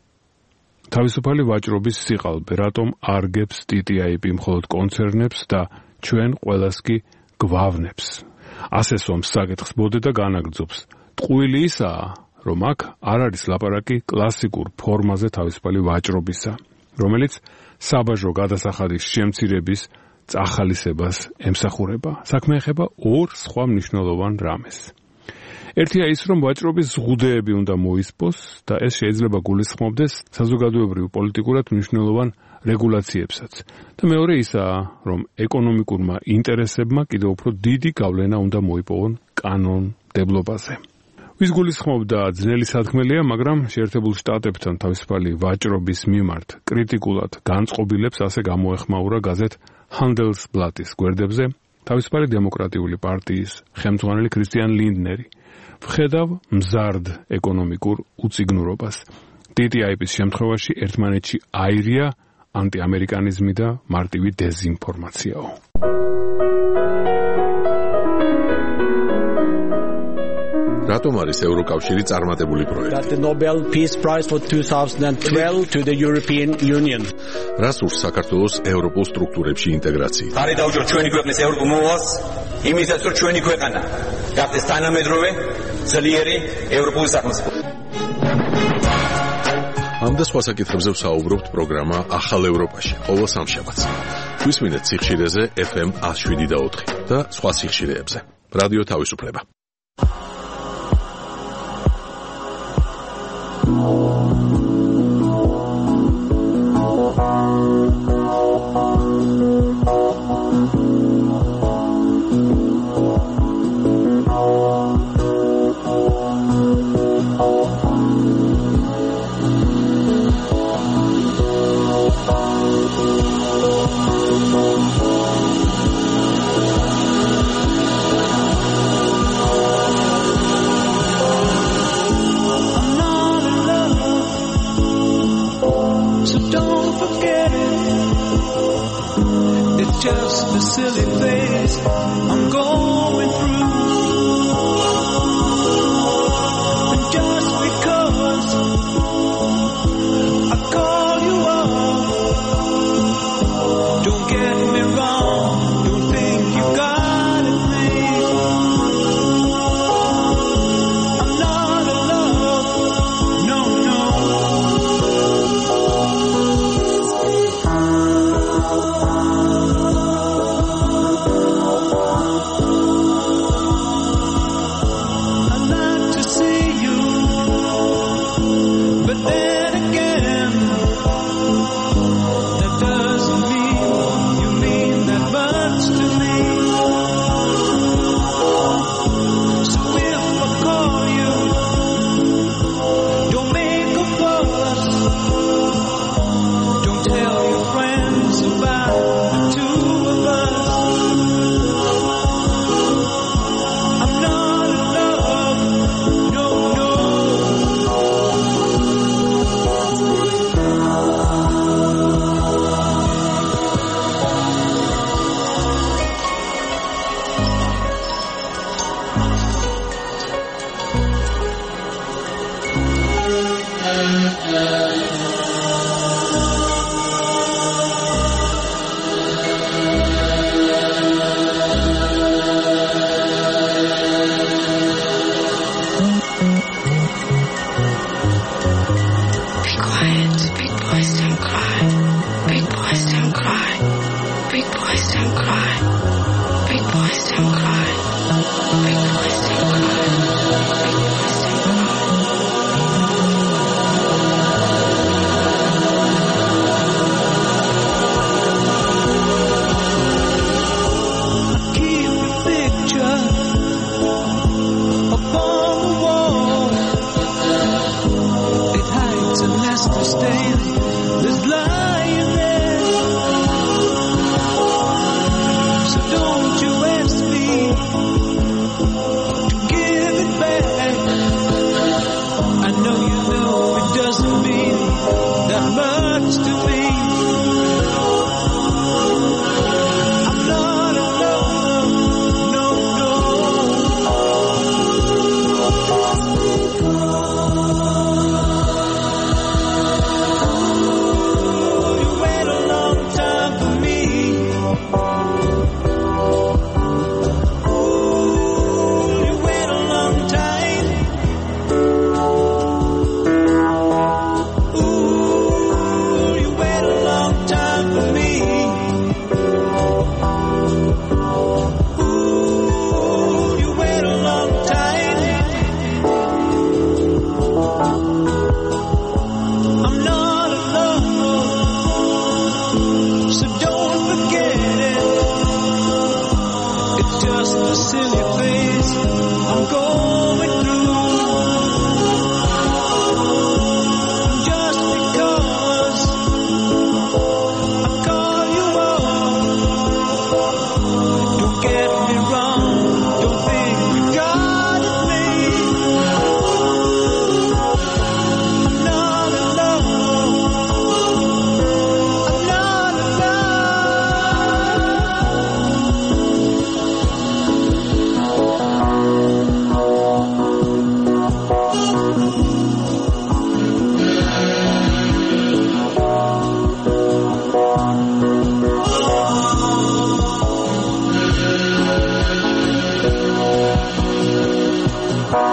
თავისუფალი ვაჭრობის სიყალბე, რატომ არგებს TTIP მხოლოდ კონცერნებს და ჩვენ ყველას კი გვავნებს. ასესვამს საკითხს ბოდე და განაგრძობს. ტყუილი ისაა, რომ აქ არ არის ლაპარაკი კლასიკურ ფორმაზე თავისუფალი ვაჭრობისა, რომელიც საბაჟო გადასახადის შემცირების წახალისებას ემსახურება. საქმე ეხება ორ სხვა მნიშვნელოვან რამეს. ერთია ის, რომ ვაჭრობის ზღუდეები უნდა მოისპოს და ეს შეიძლება გულისხმობდეს საზოგადოებრივ პოლიტიკურად მნიშვნელოვან რეგულაციებსაც. და მეორე ისაა, რომ ეკონომიკურმა ინტერესებმა კიდევ უფრო დიდი გავლენა უნდა მოიპოვონ კანონმდებლობაზე. ვის გულისხმობდა ძნელი სათქმელია, მაგრამ შეერთებულ შტატებთან თავისუფალი ვაჭრობის მიმართ კრიტიკულად განწყობილებს ასე გამოეხმაურა გაზეთ Handelsblatt-ის გვერდებზე თავისუფალი დემოკრატიული პარტიის ხელმძღვანელი ქრისტიან ლინდნერი. ვხედავ მზარდ ეკონომიკურ უწიგნურობას. TTIP-ის შემთხვევაში ერთმანეთში აირია ანტიამერიკანიზმი და მარტივი დეზინფორმაციაო. რატომ არის ევროკავშირი წარმატებული პროექტი? The Nobel Peace Prize for 2012 to the European Union. რას ურს საქართველოს ევროპულ სტრუქტურებში ინტეგრაცია? არის დაუჯო ჩვენი ქვეყნის ევროპულ მოვალს, იმისაც რომ ჩვენი ქვეყანა გახდეს თანამედროვე, ძლიერი ევროპული სახელმწიფო. ამ და სხვა საკითხებზე ვსაუბრობთ პროგრამა ახალ ევროპაში ყოველ სამშაბათს. გვისმინეთ სიხშირეზე FM 107.4 და სხვა სიხშირეებზე. რადიო თავისუფლება. Just a silly phase I'm going through, and just because I call you up, don't get me wrong, don't think you got it made. I'm not in love, no, no. Big boys don't cry. Big boys don't cry. Big boys don't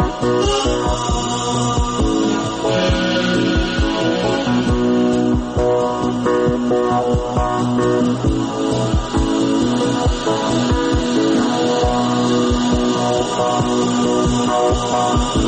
Oh